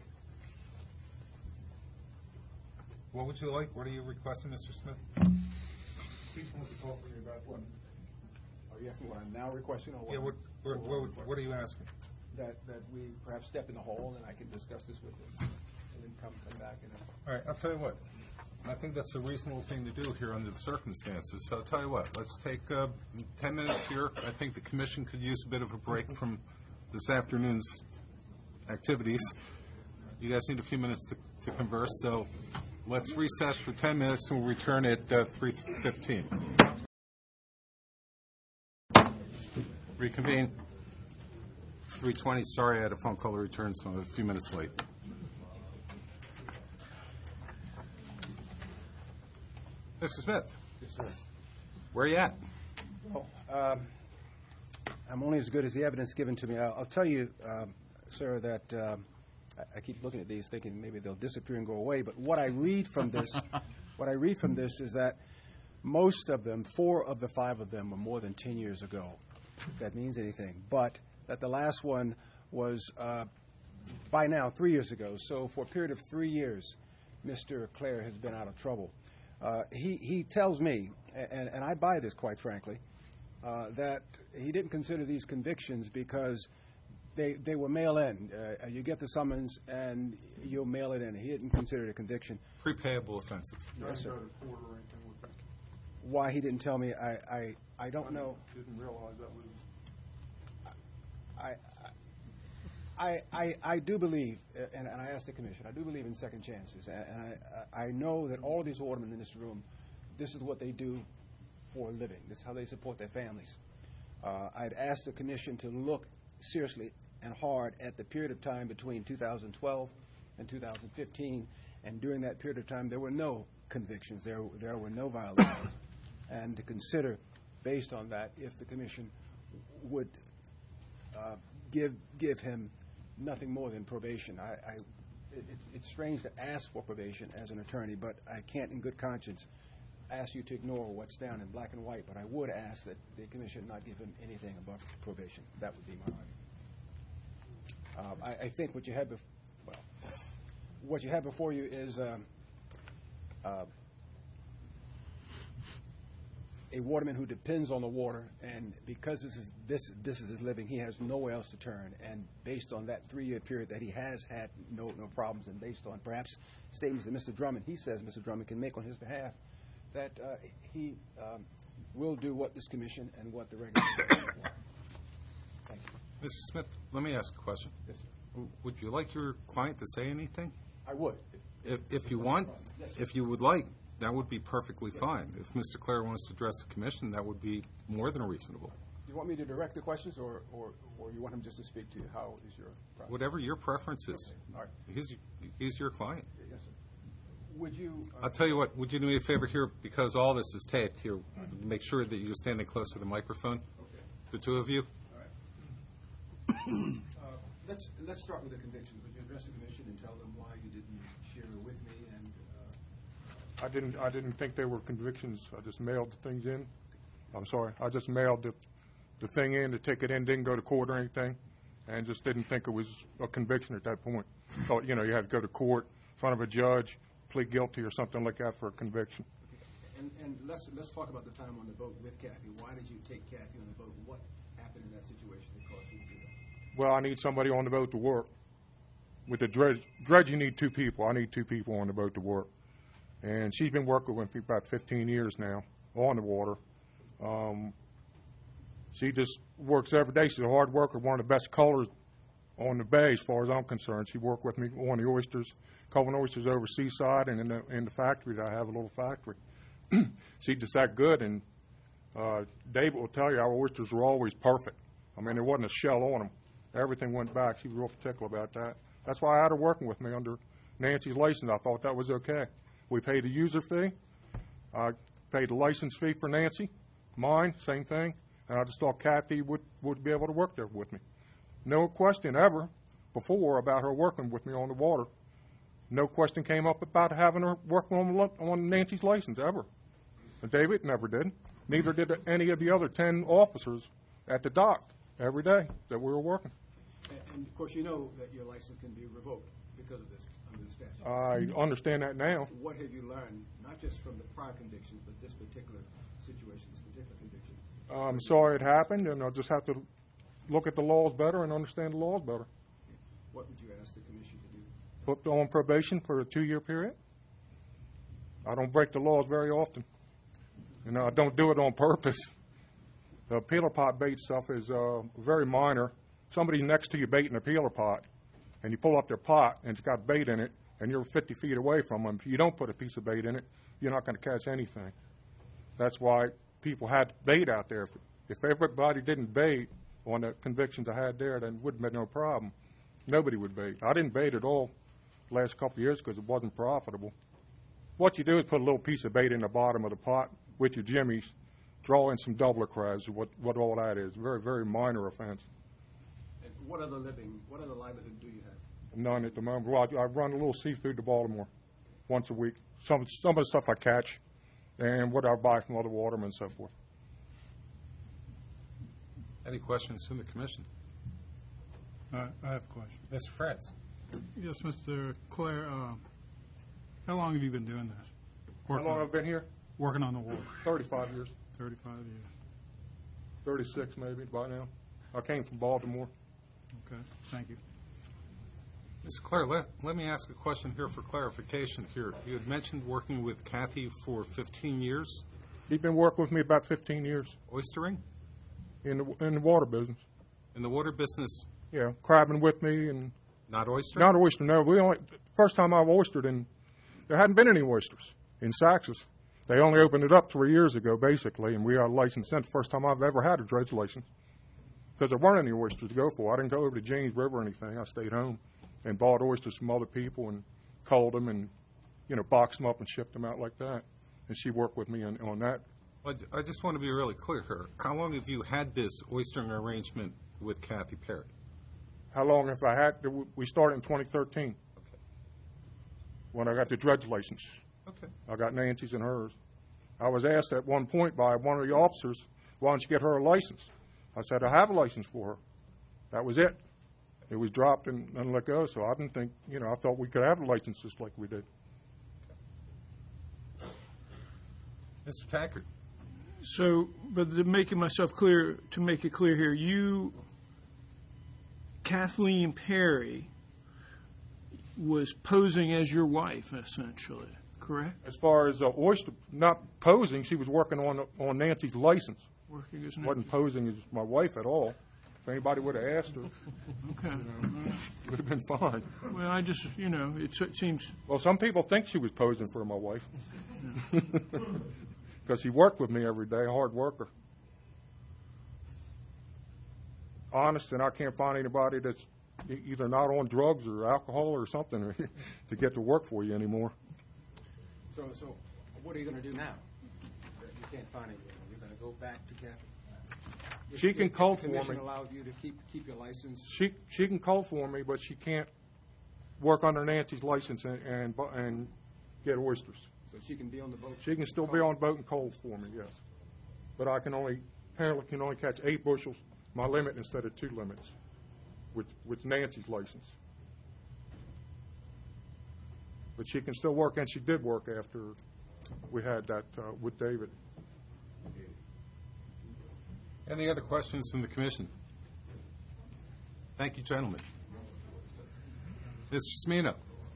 What would you like? What are you requesting, Mister Smith? He wants to talk with me about what? Are you asking what I'm now requesting, or what? Yeah, what, what, what, would- what are you asking? That, that we perhaps step in the hall and I can discuss this with him, and then come, come back and. All right, I'll tell you what. I think that's a reasonable thing to do here under the circumstances. So I'll tell you what, let's take uh, ten minutes here. I think the commission could use a bit of a break from this afternoon's activities. You guys need a few minutes to, to converse, so let's recess for ten minutes and we'll return at uh, three fifteen. Reconvene. three twenty, sorry I had a phone call to return, so I'm a few minutes late. Mister Smith, Yes, sir. where you at? Oh, um, I'm only as good as the evidence given to me. I'll, I'll tell you, um, sir, that um, I, I keep looking at these thinking maybe they'll disappear and go away, but what I read from this, what I read from this is that most of them, four of the five of them, were more than ten years ago, if that means anything. But that the last one was, uh, by now, three years ago. So for a period of three years, Mister Clare has been out of trouble. Uh, he, he tells me, and, and I buy this quite frankly, uh, that he didn't consider these convictions because they, they were mail-in. Uh, you get the summons and you'll mail it in. He didn't consider it a conviction. Prepayable offenses. Yes, sir. Why he didn't tell me, I, I, I don't know. Didn't realize that was. I, I, I, I do believe, and, and I asked the commission, I do believe in second chances. And I, I know that all of these aldermen in this room, this is what they do for a living. This is how they support their families. Uh, I'd asked the commission to look seriously and hard at the period of time between two thousand twelve and two thousand fifteen, and during that period of time, there were no convictions. There, there were no violations. And to consider, based on that, if the commission would uh, give give him nothing more than probation. I, I it, it's strange to ask for probation as an attorney, but I can't, in good conscience, ask you to ignore what's down in black and white. But I would ask that the commission not give him anything above probation. That would be my argument. Uh, I, I think what you had bef- well, what you have before you is. Um, uh, a waterman who depends on the water, and because this is this this is his living, he has nowhere else to turn. And based on that three-year period that he has had no no problems, and based on perhaps statements that Mister Drummond, he says Mister Drummond can make on his behalf, that uh, he um, will do what this commission and what the regulations require. Thank you. Mister Smith, let me ask a question. Yes, sir. W- Would you like your client to say anything? I would. If, if you want, Yes, sir. if you would like, that would be perfectly fine. If Mister Clare wants to address the commission, that would be more than reasonable. You want me to direct the questions, or, or, or you want him just to speak to you? How is your process? Whatever your preference is. Okay. All right. He's, he's your client. Yes, sir. Would you? Uh, I'll tell you what, would you do me a favor here, because all this is taped here, make sure that you're standing close to the microphone, okay. the two of you. All right. uh, let's let's start with the convictions. Would you address the commission and tell them why you didn't share with me? And uh, I didn't, I didn't think they were convictions. I just mailed the things in. I'm sorry. I just mailed the, the thing in, the ticket in, didn't go to court or anything, and just didn't think it was a conviction at that point. Thought, you know, you had to go to court in front of a judge, plead guilty or something like that for a conviction. and and let's let's talk about the time on the boat with Kathy. Why did you take Kathy on the boat? What happened in that situation that caused you to do that? Well, I need somebody on the boat to work. With the dredge, dredge, you need two people. I need two people on the boat to work. And she's been working with me about fifteen years now on the water. Um, she just works every day. She's a hard worker, one of the best cullers on the bay as far as I'm concerned. She worked with me on the oysters, culling oysters over Seaside, and in the, in the factory that I have a little factory. She's just that good, and uh, David will tell you our oysters were always perfect. I mean, there wasn't a shell on them. Everything went back. She was real particular about that. That's why I had her working with me under Nancy's license. I thought that was okay. We paid a user fee. I paid a license fee for Nancy, mine, same thing, and I just thought Kathy would, would be able to work there with me. No question ever before about her working with me on the water. No question came up about having her work on, on Nancy's license ever. And David never did. Neither did any of the other ten officers at the dock every day that we were working. And, and of course, you know that your license can be revoked because of this under the statute. I understand that now. What have you learned, not just from the prior convictions, but this particular situation, this particular conviction? I'm sorry it happened, and I'll just have to look at the laws better and understand the laws better. What would you ask the commission to do? Put on probation for a two-year period. I don't break the laws very often. You know, I don't do it on purpose. The peeler pot bait stuff is uh, very minor. Somebody next to you baiting a peeler pot, and you pull up their pot, and it's got bait in it, and you're fifty feet away from them. If you don't put a piece of bait in it, you're not going to catch anything. That's why people had bait out there. If, if everybody didn't bait on the convictions I had there, then it wouldn't be no problem. Nobody would bait. I didn't bait at all the last couple of years because it wasn't profitable. what you do is put a little piece of bait in the bottom of the pot with your jimmies, draw in some doubler crabs, what, what all that is. Very, very minor offense. And what other living, what other livelihood do you have? None at the moment. Well, I, I run a little seafood to Baltimore once a week. Some, some of the stuff I catch and what I buy from other watermen and so forth. Any questions from the commission? Uh, I have a question. Mister Fritz? Yes, Mister Claire, uh, how long have you been doing this? How long have I been here? Working on the water? thirty-five years. thirty-five years. thirty-six maybe by now. I came from Baltimore. Okay, thank you. Miz Claire, let, let me ask a question here for clarification here. You had mentioned working with Kathy for fifteen years. She's been working with me about fifteen years. Oystering? In the, in the water business. In the water business? Yeah, crabbing with me and... Not oyster? Not oyster, no. We only, first time I've oystered, and there hadn't been any oysters in Saxes. They only opened it up three years ago, basically, and we got a license since. First time I've ever had a dredge license. Because there weren't any oysters to go for. I didn't go over to James River or anything. I stayed home and bought oysters from other people and culled them and, you know, boxed them up and shipped them out like that. And she worked with me on, on that. I, I just want to be really clear here. How long have you had this oystering arrangement with Kathy Perry? How long have I had? We started in twenty thirteen. Okay. When I got the dredge license. Okay. I got Nancy's and hers. I was asked at one point by one of the officers, why don't you get her a license? I said, I have a license for her. That was it. It was dropped and, and let go, so I didn't think, you know, I thought we could have a license just like we did. Mister Tackard. So, but to make it myself clear, to make it clear here, you, Kathleen Perry, was posing as your wife, essentially, correct? As far as uh, oyster, not posing, she was working on on Nancy's license. Working as wasn't posing as my wife at all. If anybody would have asked her, okay, you know, it would have been fine. Well, I just, you know, it, it seems. Well, some people think she was posing for my wife because she worked with me every day, a hard worker, honest, and I can't find anybody that's either not on drugs or alcohol or something to get to work for you anymore. So, so what are you going to do now? You can't find anyone. You're going to go back to Kathy. She can call for me. The commission allowed you to keep keep your license. She she can call for me, but she can't work under Nancy's license and and, and get oysters. So she can be on the boat. She can still be on the boat and cold for me, yes. But I can only apparently can only catch eight bushels, my limit instead of two limits, with with Nancy's license. But she can still work, and she did work after we had that uh, with David. Any other questions from the commission? Thank you, gentlemen. Mister Smino.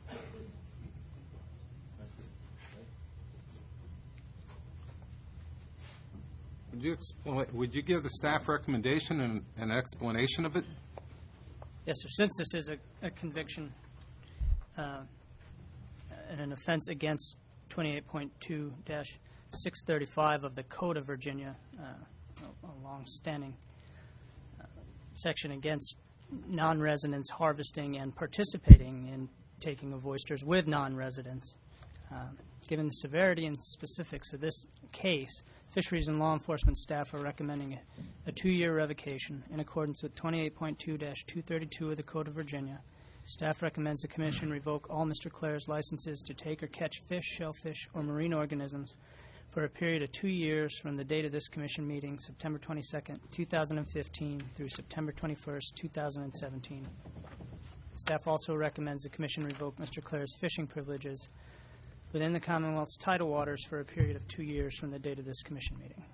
Would you explain, would you give the staff recommendation and an explanation of it? Yes, sir. Since this is a, a conviction uh, and an offense against twenty-eight point two dash six thirty-five of the Code of Virginia, uh, a, a long-standing uh, section against non-residents harvesting and participating in taking of oysters with non-residents. Uh, given the severity and specifics of this case, fisheries and law enforcement staff are recommending a, a two-year revocation in accordance with twenty-eight point two dash two thirty-two of the Code of Virginia. Staff recommends the Commission revoke all Mister Clare's licenses to take or catch fish, shellfish, or marine organisms for a period of two years from the date of this Commission meeting, September twenty-second, two thousand fifteen, through September twenty-first, two thousand seventeen. Staff also recommends the Commission revoke Mister Clare's fishing privileges within the Commonwealth's tidal waters for a period of two years from the date of this Commission meeting.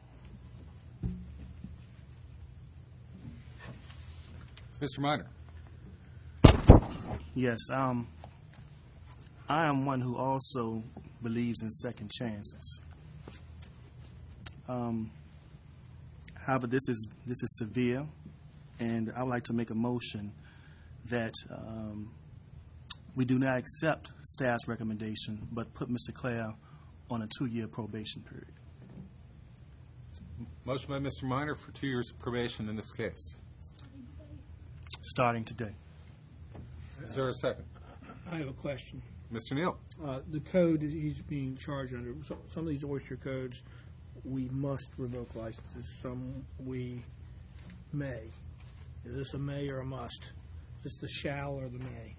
Mister Minor. Yes, um, I am one who also believes in second chances. Um, however, this is this is severe, and I would like to make a motion that um, we do not accept staff's recommendation, but put Mister Clare on a two-year probation period. Motion by Mister Minor for two years of probation in this case. Starting today. Is there a second? I have a question. Mister Neal? Uh, The code that he's being charged under, so- some of these oyster codes, we must revoke licenses, some we may. Is this a may or a must? Is this the shall or the may?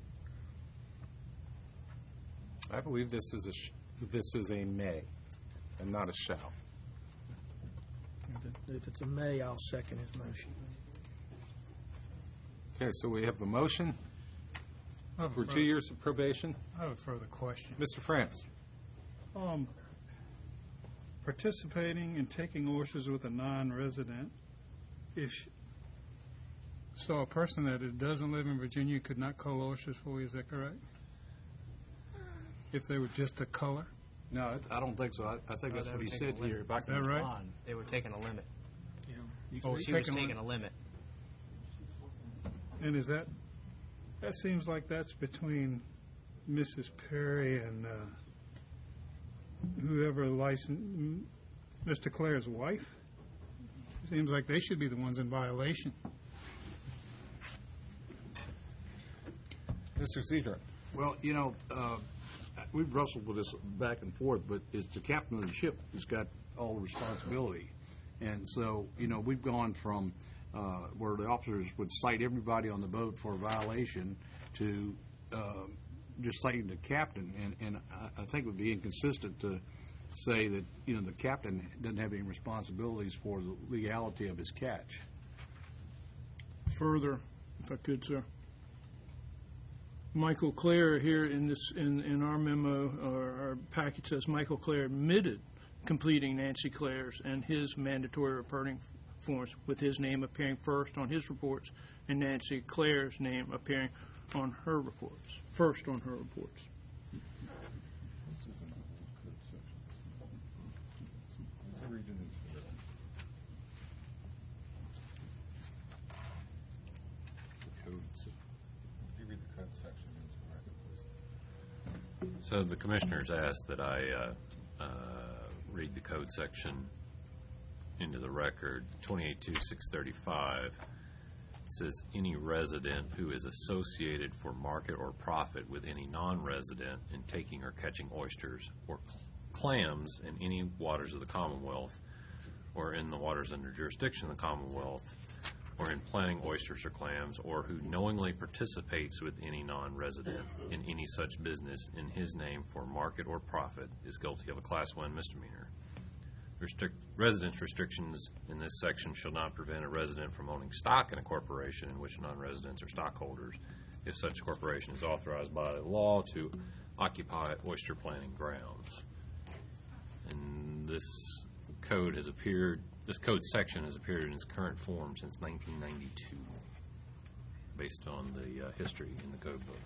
I believe this is a, sh- this is a may and not a shall. If it's a may, I'll second his motion. Okay, so we have the motion I have a for fur- two years of probation. I have a further question. Mister France? Um, participating in taking oysters with a non-resident, if, so a person that doesn't live in Virginia could not cull oysters for you, is that correct? If they were just a color? No, I don't think so. I, I think No, that's they what were he taking said a limit. here. If I Is can- that right? On, They were taking a limit. Oh, She was taking a taking a limit. And is that, that seems like that's between Missus Perry and uh, whoever licensed, Mister Clare's wife? Seems like they should be the ones in violation. Mister Zedron? Well, you know, uh, we've wrestled with this back and forth, but it's the captain of the ship who's got all the responsibility. And so, you know, we've gone from uh, where the officers would cite everybody on the boat for a violation to uh, just citing the captain. And, and I, I think it would be inconsistent to say that, you know, the captain doesn't have any responsibilities for the legality of his catch. Further, if I could, sir. Michael Clare here in this, in, in our memo, or our package says Michael Clare admitted completing Nancy Clare's and his mandatory reporting f- forms with his name appearing first on his reports and Nancy Clare's name appearing on her reports, first on her reports. So the commissioners asked that I uh, uh, read the code section into the record. twenty-eight two six thirty-five says any resident who is associated for market or profit with any non-resident in taking or catching oysters or cl- clams in any waters of the Commonwealth or in the waters under jurisdiction of the Commonwealth or in planting oysters or clams, or who knowingly participates with any non-resident in any such business in his name for market or profit, is guilty of a Class one misdemeanor. Restrict, residence restrictions in this section shall not prevent a resident from owning stock in a corporation in which non-residents are stockholders if such corporation is authorized by law to occupy oyster planting grounds. And this code has appeared This code section has appeared in its current form since nineteen ninety-two, based on the uh, history in the code book.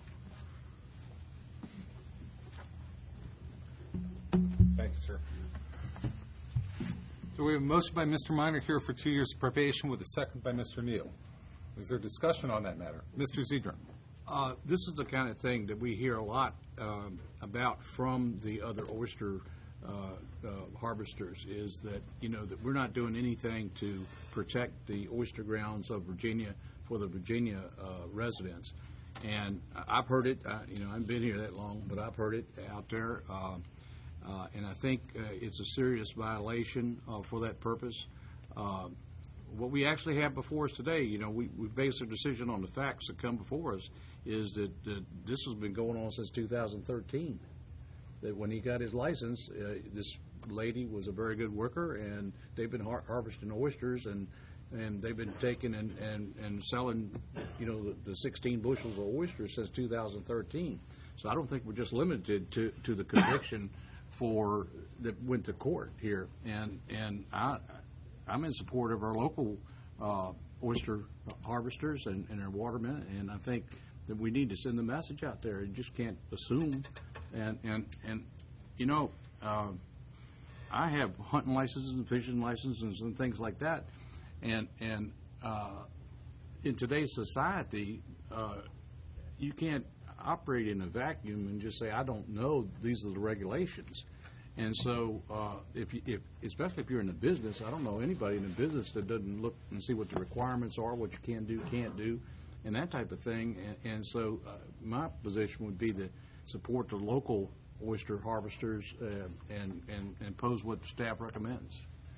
Thank you, sir. So we have a motion by Mister Minor here for two years of probation with a second by Mister Neal. Is there discussion on that matter? Mister Zedron? Uh, this is the kind of thing that we hear a lot um, about from the other oyster uh, uh, harvesters, is that, you know, that we're not doing anything to protect the oyster grounds of Virginia for the Virginia uh, residents. And I- I've heard it, I, you know, I haven't been here that long, but I've heard it out there. Uh, uh, and I think uh, it's a serious violation uh, for that purpose. Uh, what we actually have before us today, you know, we, we base a decision on the facts that come before us, is that, that this has been going on since two thousand thirteen. That when he got his license, uh, this lady was a very good worker, and they've been har- harvesting oysters, and and they've been taking and, and, and selling, you know, the, the sixteen bushels of oysters since two thousand thirteen. So I don't think we're just limited to, to the conviction for that went to court here, and and I I'm in support of our local uh, oyster harvesters and, and our watermen, and I think that we need to send the message out there. You just can't assume. And, and, and you know, uh, I have hunting licenses and fishing licenses and things like that. And, and uh, in today's society, uh, you can't operate in a vacuum and just say, I don't know, these are the regulations. And so, uh, if, you, if especially if you're in the business, I don't know anybody in the business that doesn't look and see what the requirements are, what you can do, can't do, and that type of thing. And, and so, uh, my position would be to support the local oyster harvesters uh, and, and, and pose what staff recommends.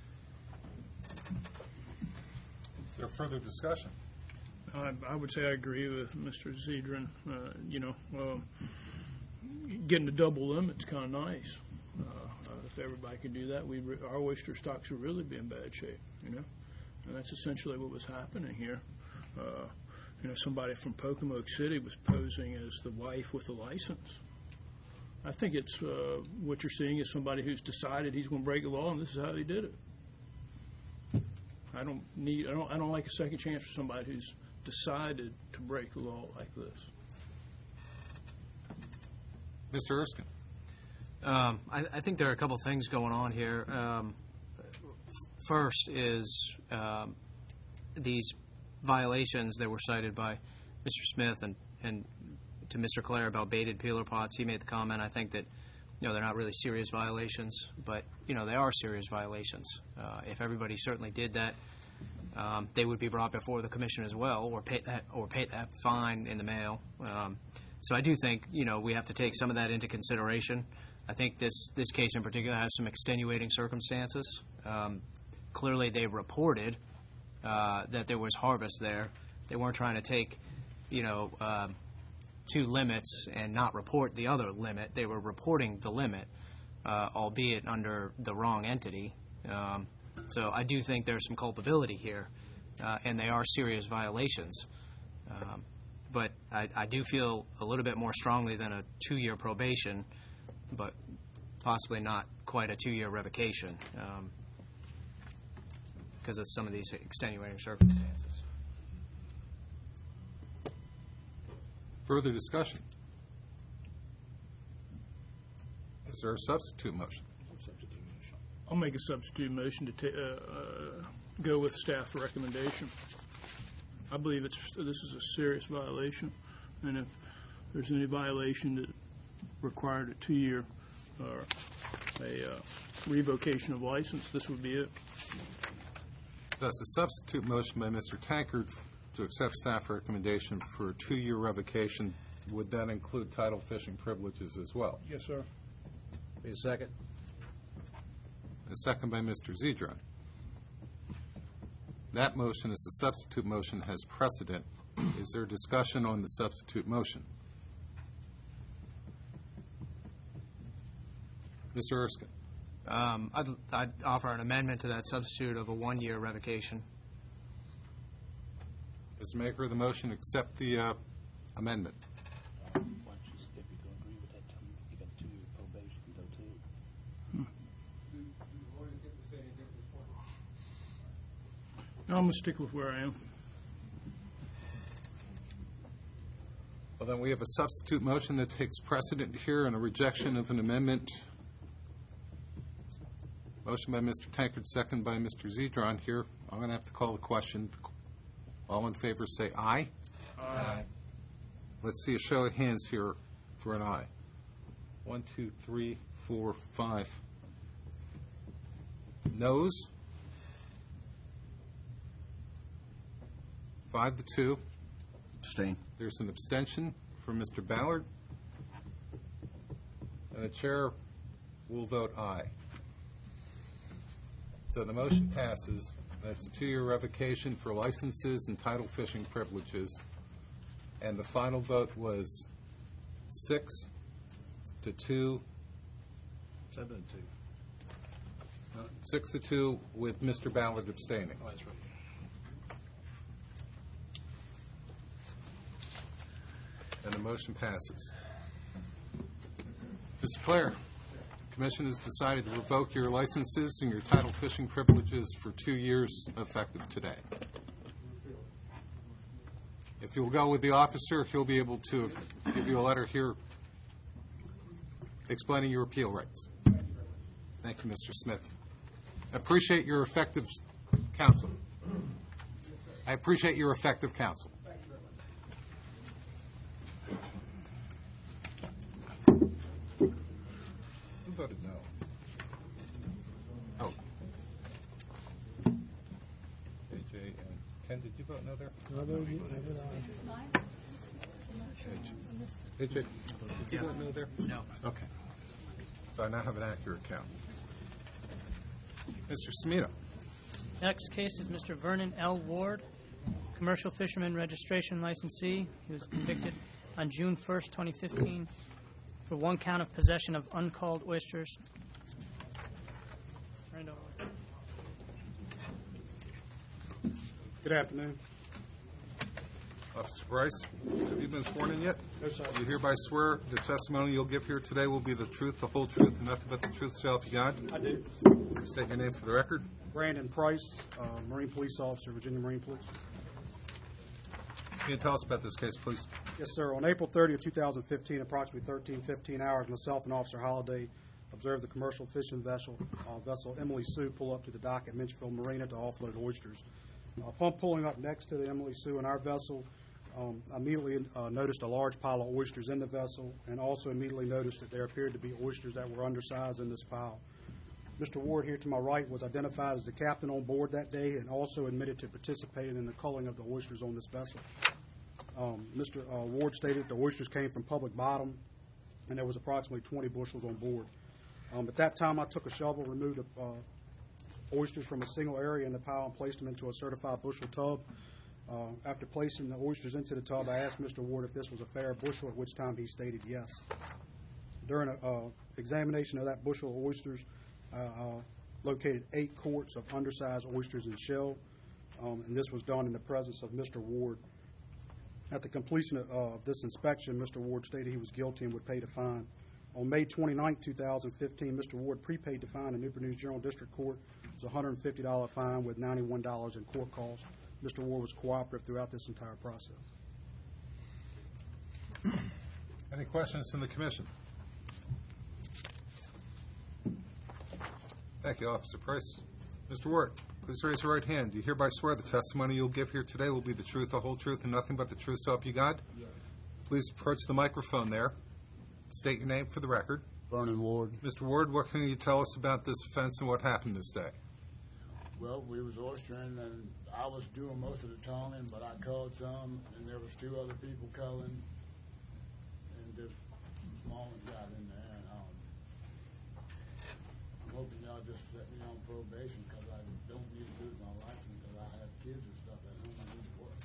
Is there further discussion? I, I would say I agree with Mister Zedrin. Uh, you know, um, getting the double limit's kind of nice. Uh, uh, if everybody could do that, we re- our oyster stocks would really be in bad shape. You know, and that's essentially what was happening here. Uh, you know, somebody from Pocomoke City was posing as the wife with a license. I think it's uh, what you're seeing is somebody who's decided he's going to break the law, and this is how he did it. I don't need. I don't. I don't like a second chance for somebody who's decided to break the law like this. Mister Erskine. Um, I, I think there are a couple things going on here. Um, f- first is um, these violations that were cited by Mister Smith and, and to Mister Clare about baited peeler pots. He made the comment, I think, that you know, they're not really serious violations, but you know, they are serious violations. Uh, if everybody certainly did that, um, they would be brought before the commission as well, or pay that or pay that fine in the mail. Um, so I do think you know we have to take some of that into consideration. I think this this case in particular has some extenuating circumstances. Um, clearly, they reported uh, that there was harvest there. They weren't trying to take, you know. Um, two limits and not report the other limit. They were reporting the limit, uh, albeit under the wrong entity. Um, so I do think there's some culpability here, uh, and they are serious violations. Um, but I, I do feel a little bit more strongly than a two-year probation, but possibly not quite a two-year revocation um, because of some of these extenuating circumstances. Further discussion? Is there a substitute motion? I'll make a substitute motion to ta- uh, uh, go with staff recommendation. I believe it's this is a serious violation, and if there's any violation that required a two-year or a uh, revocation of license, this would be it. Thus, a substitute motion by Mister Tankard to accept staff recommendation for a two-year revocation. Would that include title fishing privileges as well? Yes, sir. Be a second. A second by Mister Zedron. That motion, as a substitute motion, has precedent. Is there discussion on the substitute motion? Mister Erskine. Um, I'd, I'd offer an amendment to that substitute of a one-year revocation. Mister Maker of the motion, accept the uh, amendment. No, I'm going to stick with where I am. Well, then we have a substitute motion that takes precedent here and a rejection of an amendment. Motion by Mister Tankard, second by Mister Zedron here. I'm going to have to call the question. All in favor say aye. Aye. Let's see a show of hands here for an aye. One, two, three, four, five. Noes? Five to two. Abstain. There's an abstention from Mister Ballard. And the chair will vote aye. So the motion passes. That's a two-year revocation for licenses and title fishing privileges. And the final vote was six to two. Seven to two. Six to two with Mister Ballard abstaining. Oh, that's right. And the motion passes. Mister Clare, the Commission has decided to revoke your licenses and your title fishing privileges for two years effective today. If you'll go with the officer, he'll be able to give you a letter here explaining your appeal rights. Thank you, Mister Smith. I appreciate your effective counsel. I appreciate your effective counsel. Who voted no? Oh. J J and Ken, did you vote no there? I voted- I voted aye. Hey, Jake, you don't know there? No. Okay. So I now have an accurate count. Mister Smito. Next case is Mister Vernon L. Ward, commercial fisherman registration licensee. He was convicted on June first, twenty fifteen, for one count of possession of uncalled oysters. Right over. Good afternoon. Officer Bryce, have you been sworn in yet? No, sir. You hereby swear the testimony you'll give here today will be the truth, the whole truth, and nothing but the truth, so help you God? I do. State your name for the record. Brandon Price, uh, Marine Police Officer, Virginia Marine Police. Can you tell us about this case, please? Yes, sir. On April thirtieth, two thousand fifteen, approximately thirteen fifteen hours, myself and Officer Holliday observed the commercial fishing vessel, uh, vessel Emily Sue pull up to the dock at Minchfield Marina to offload oysters. Uh, upon pulling up next to the Emily Sue and our vessel, um, I immediately uh, noticed a large pile of oysters in the vessel, and also immediately noticed that there appeared to be oysters that were undersized in this pile. Mister Ward here to my right was identified as the captain on board that day and also admitted to participating in the culling of the oysters on this vessel. Um, Mister Uh, Ward stated the oysters came from Public Bottom, and there was approximately twenty bushels on board. Um, at that time, I took a shovel, removed the uh, oysters from a single area in the pile, and placed them into a certified bushel tub. Uh, after placing the oysters into the tub, I asked Mister Ward if this was a fair bushel, at which time he stated yes. During an uh, examination of that bushel of oysters, uh, uh, located eight quarts of undersized oysters in shell, um, and this was done in the presence of Mister Ward. At the completion of uh, this inspection, Mister Ward stated he was guilty and would pay the fine. On May twenty-ninth, two thousand fifteen, Mister Ward prepaid the fine in Newport News General District Court. It was a one hundred fifty dollars fine with ninety-one dollars in court costs. Mister Ward was cooperative throughout this entire process. Any questions from the commission? Thank you, Officer Price. Mister Ward, please raise your right hand. Do you hereby swear the testimony you'll give here today will be the truth, the whole truth, and nothing but the truth, so help you God? Yes. Please approach the microphone there. State your name for the record. Vernon Ward. Mister Ward, what can you tell us about this offense and what happened this day? Well, we was oystering, and I was doing most of the tonguing, but I caught some, and there was two other people culling, and this small one got in there, and um, I'm hoping y'all just set me on probation, because I don't need to lose my license, because I have kids and stuff at home. I need to work.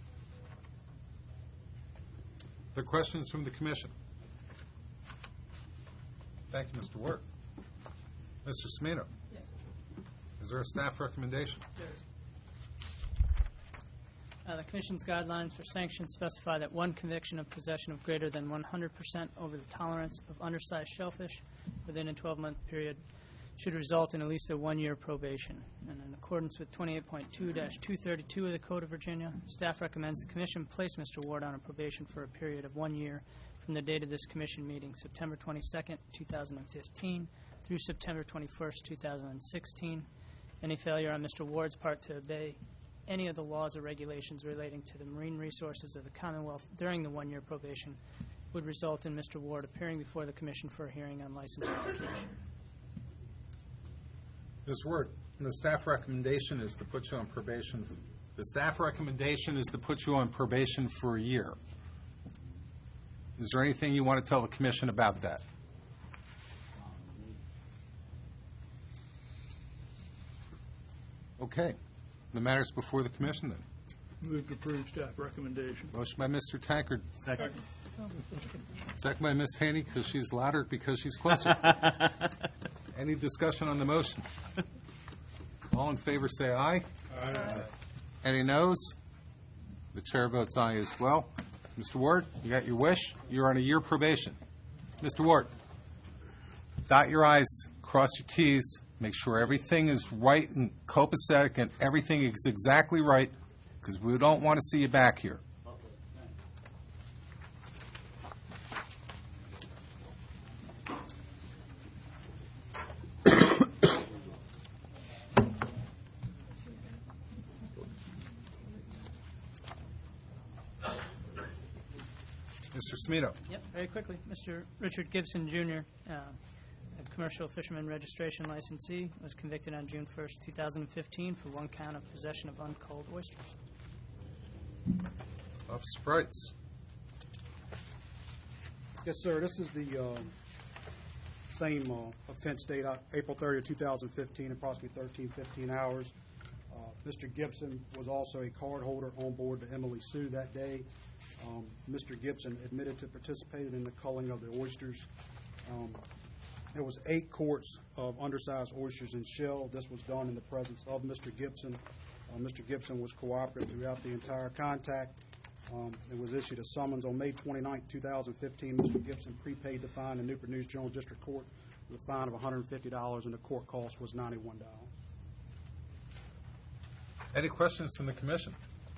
Are there questions from the commission? Thank you, Mister Ward. Mister Smino? Yes. Is there a staff recommendation? There is. Uh, the Commission's guidelines for sanctions specify that one conviction of possession of greater than one hundred percent over the tolerance of undersized shellfish within a twelve-month period should result in at least a one-year probation. And in accordance with twenty-eight point two dash two thirty-two of the Code of Virginia, staff recommends the Commission place Mister Ward on a probation for a period of one year from the date of this Commission meeting, September twenty-second, two thousand fifteen, through September twenty-first, two thousand sixteen. Any failure on Mister Ward's part to obey any of the laws or regulations relating to the marine resources of the Commonwealth during the one-year probation would result in Mister Ward appearing before the Commission for a hearing on license application. Miz Ward, the staff recommendation is to put you on probation. The staff recommendation is to put you on probation for a year. Is there anything you want to tell the commission about that? Okay. The matter's before the commission then. Move to approve staff recommendation. Motion by Mister Tankard. Second. Second by Miz Haney, because she's louder because she's closer. Any discussion on the motion? All in favor say aye. Aye. Any noes? The chair votes aye as well. Mister Ward, you got your wish. You're on a year probation. Mister Ward, dot your i's, cross your t's, make sure everything is right and copacetic and everything is exactly right, because we don't want to see you back here. Mister Smito. Yep, very quickly. Mister Richard Gibson, Junior, uh, a commercial fisherman registration licensee, was convicted on June first, two thousand fifteen for one count of possession of unculled oysters. Officer Price. Yes, sir. This is the uh, same uh, offense date, uh, April thirtieth, two thousand fifteen, approximately thirteen fifteen hours. Uh, Mister Gibson was also a card holder on board the Emily Sue that day. Um, Mister Gibson admitted to participating in the culling of the oysters. Um, There was eight quarts of undersized oysters in shell. This was done in the presence of Mister Gibson. Uh, Mister Gibson was cooperative throughout the entire contact. Um, It was issued a summons on May twenty-ninth, two thousand fifteen. Mister Gibson prepaid the fine in Newport News General District Court with a fine of one hundred fifty dollars, and the court cost was ninety-one dollars. Any questions from the commission?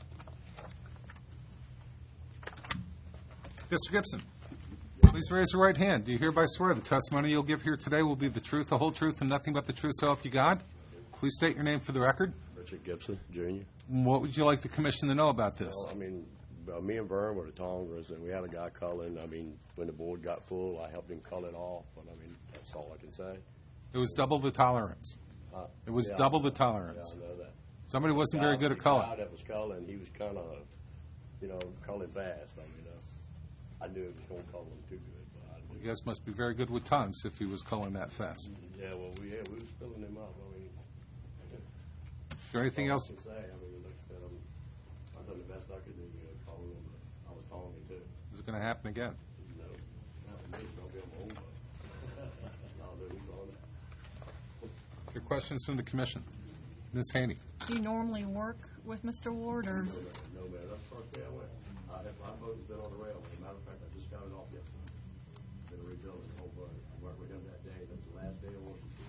Mister Gibson, please raise your right hand. Do you hereby swear the testimony you'll give here today will be the truth, the whole truth, and nothing but the truth, so help you God? Please state your name for the record. Richard Gibson, Junior What would you like the commission to know about this? Well, I mean, uh, me and Vern were the tongers, and we had a guy culling. I mean, when the board got full, I helped him cull it off, but I mean, that's all I can say. It was double the tolerance. Uh, It was yeah, double the tolerance. Yeah, I know that. Somebody wasn't The very guy- good at The culling. guy that was culling, he was kind of, you know, culling fast. I mean, uh, I knew he was going to cull them too good, but I knew. You guys must be very good with tongues if he was culling that fast. Yeah, well, we, yeah, we was filling him up. I mean, Is there anything that's else? all I can say. I mean, like I said, I'm, I've done the best I could do, you know, culling them, but I was tonguing too. Is it going to happen again? No, not for me, don't be able to hold it. I'll do it on it. Your questions from the commission? Miz Haney. Do you normally work with Mister Ward, or? No, man, that's the first day I went. I have, my boat's been on the rail. As a matter of fact, I just got it off yesterday. Been rebuilding the whole boat. I worked with him that day. That was the last day of Washington.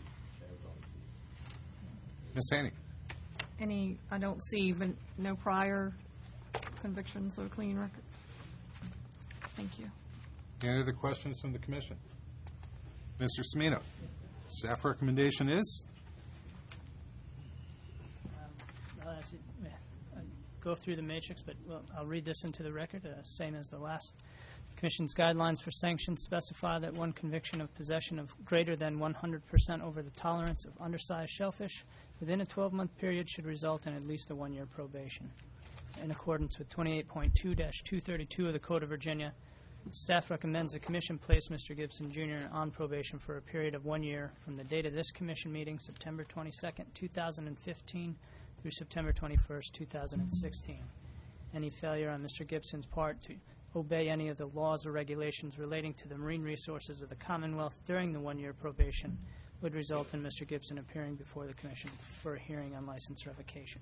Miz Haney. Any, I don't see, but no prior convictions or clean record? Thank you. Any other questions from the commission? Mister Smino. Staff recommendation is? I'll ask you- uh, go through the matrix, but well, I'll read this into the record, uh, same as the last. Commission's guidelines for sanctions specify that one conviction of possession of greater than one hundred percent over the tolerance of undersized shellfish within a twelve-month period should result in at least a one-year probation. In accordance with twenty-eight point two dash two thirty-two of the Code of Virginia, staff recommends the commission place Mister Gibson, Junior on probation for a period of one year from the date of this commission meeting, September twenty-second, two thousand fifteen, through September twenty-first, two thousand sixteen. Any failure on Mister Gibson's part to obey any of the laws or regulations relating to the marine resources of the Commonwealth during the one-year probation would result in Mister Gibson appearing before the commission for a hearing on license revocation.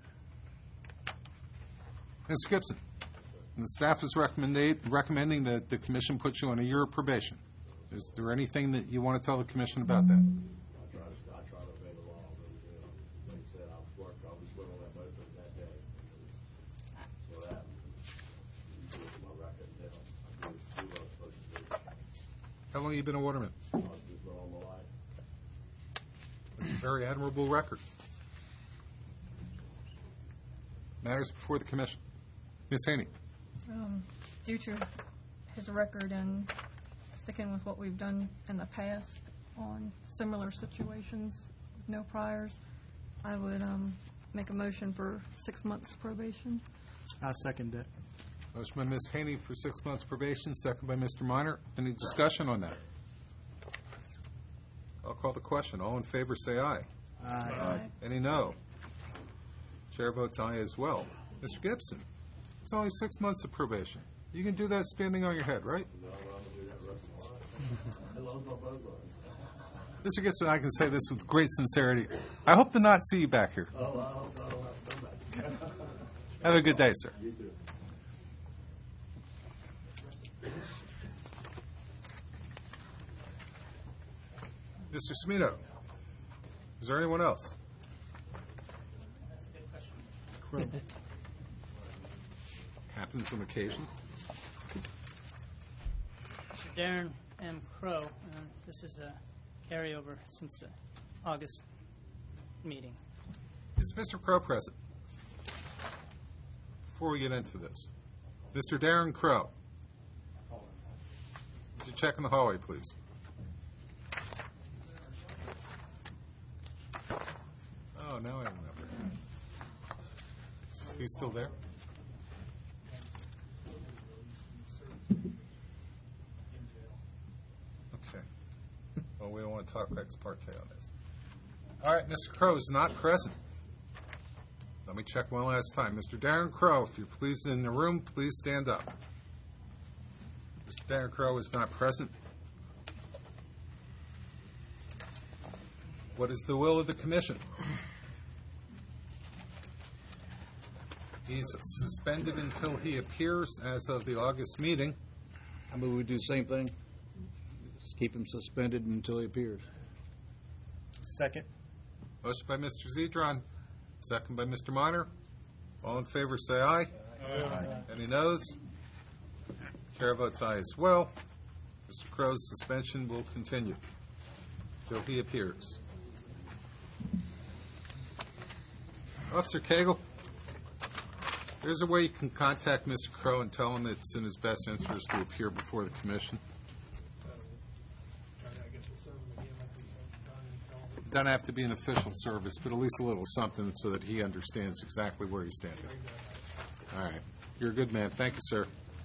Mister Gibson. The staff is recommended, recommending that the commission put you on a year of probation. Is there anything that you want to tell the commission about that? I try to, I try to obey the law, but, you know, like I said, I was working, I was swimming on that boat that day. So that, you can look at my record and tell, I do, do what I was supposed to do. How long have you been a waterman? I've just been all my life. It's a very admirable record. Matters before the commission. Miz Haney. Um, Due to his record and sticking with what we've done in the past on similar situations, no priors, I would um, make a motion for six months probation. I second that. Motion by Miz Haney for six months probation, second by Mister Minor. Any discussion on that? I'll call the question. All in favor, say aye. Aye. Aye. Any no? Chair votes aye as well. Mister Gibson, it's only six months of probation. You can do that standing on your head, right? No, I'm gonna do that the rest of my life. I love my boat run. Mister Gibson, I can say this with great sincerity. I hope to not see you back here. Oh, I hope I don't have to come back. Have a good day, sir. You too. Mister Smito, is there anyone else? Happens on occasion. Mister Darren M. Crow, uh, this is a carryover since the August meeting. Is Mister Crow present? Before we get into this, Mister Darren Crow, would you check in the hallway, please? Oh, now I remember. Is he still there? talk ex parte on this. All right, Mister Crow is not present. Let me check one last time. Mister Darren Crow, if you're please in the room, please stand up. Mister Darren Crow is not present. What is the will of the commission? He's suspended until he appears as of the August meeting. I mean, we do the same thing. Just keep him suspended until he appears. Second. Motion by Mister Zedron, second by Mister Minor. All in favor, say aye. Aye. Any noes? Chair votes aye as well. Mister Crow's suspension will continue till he appears. Officer Cagle, there's a way you can contact Mister Crow and tell him it's in his best interest to appear before the commission. Doesn't have to be an official service, but at least a little something so that he understands exactly where he's standing. All right. You're a good man. Thank you, sir.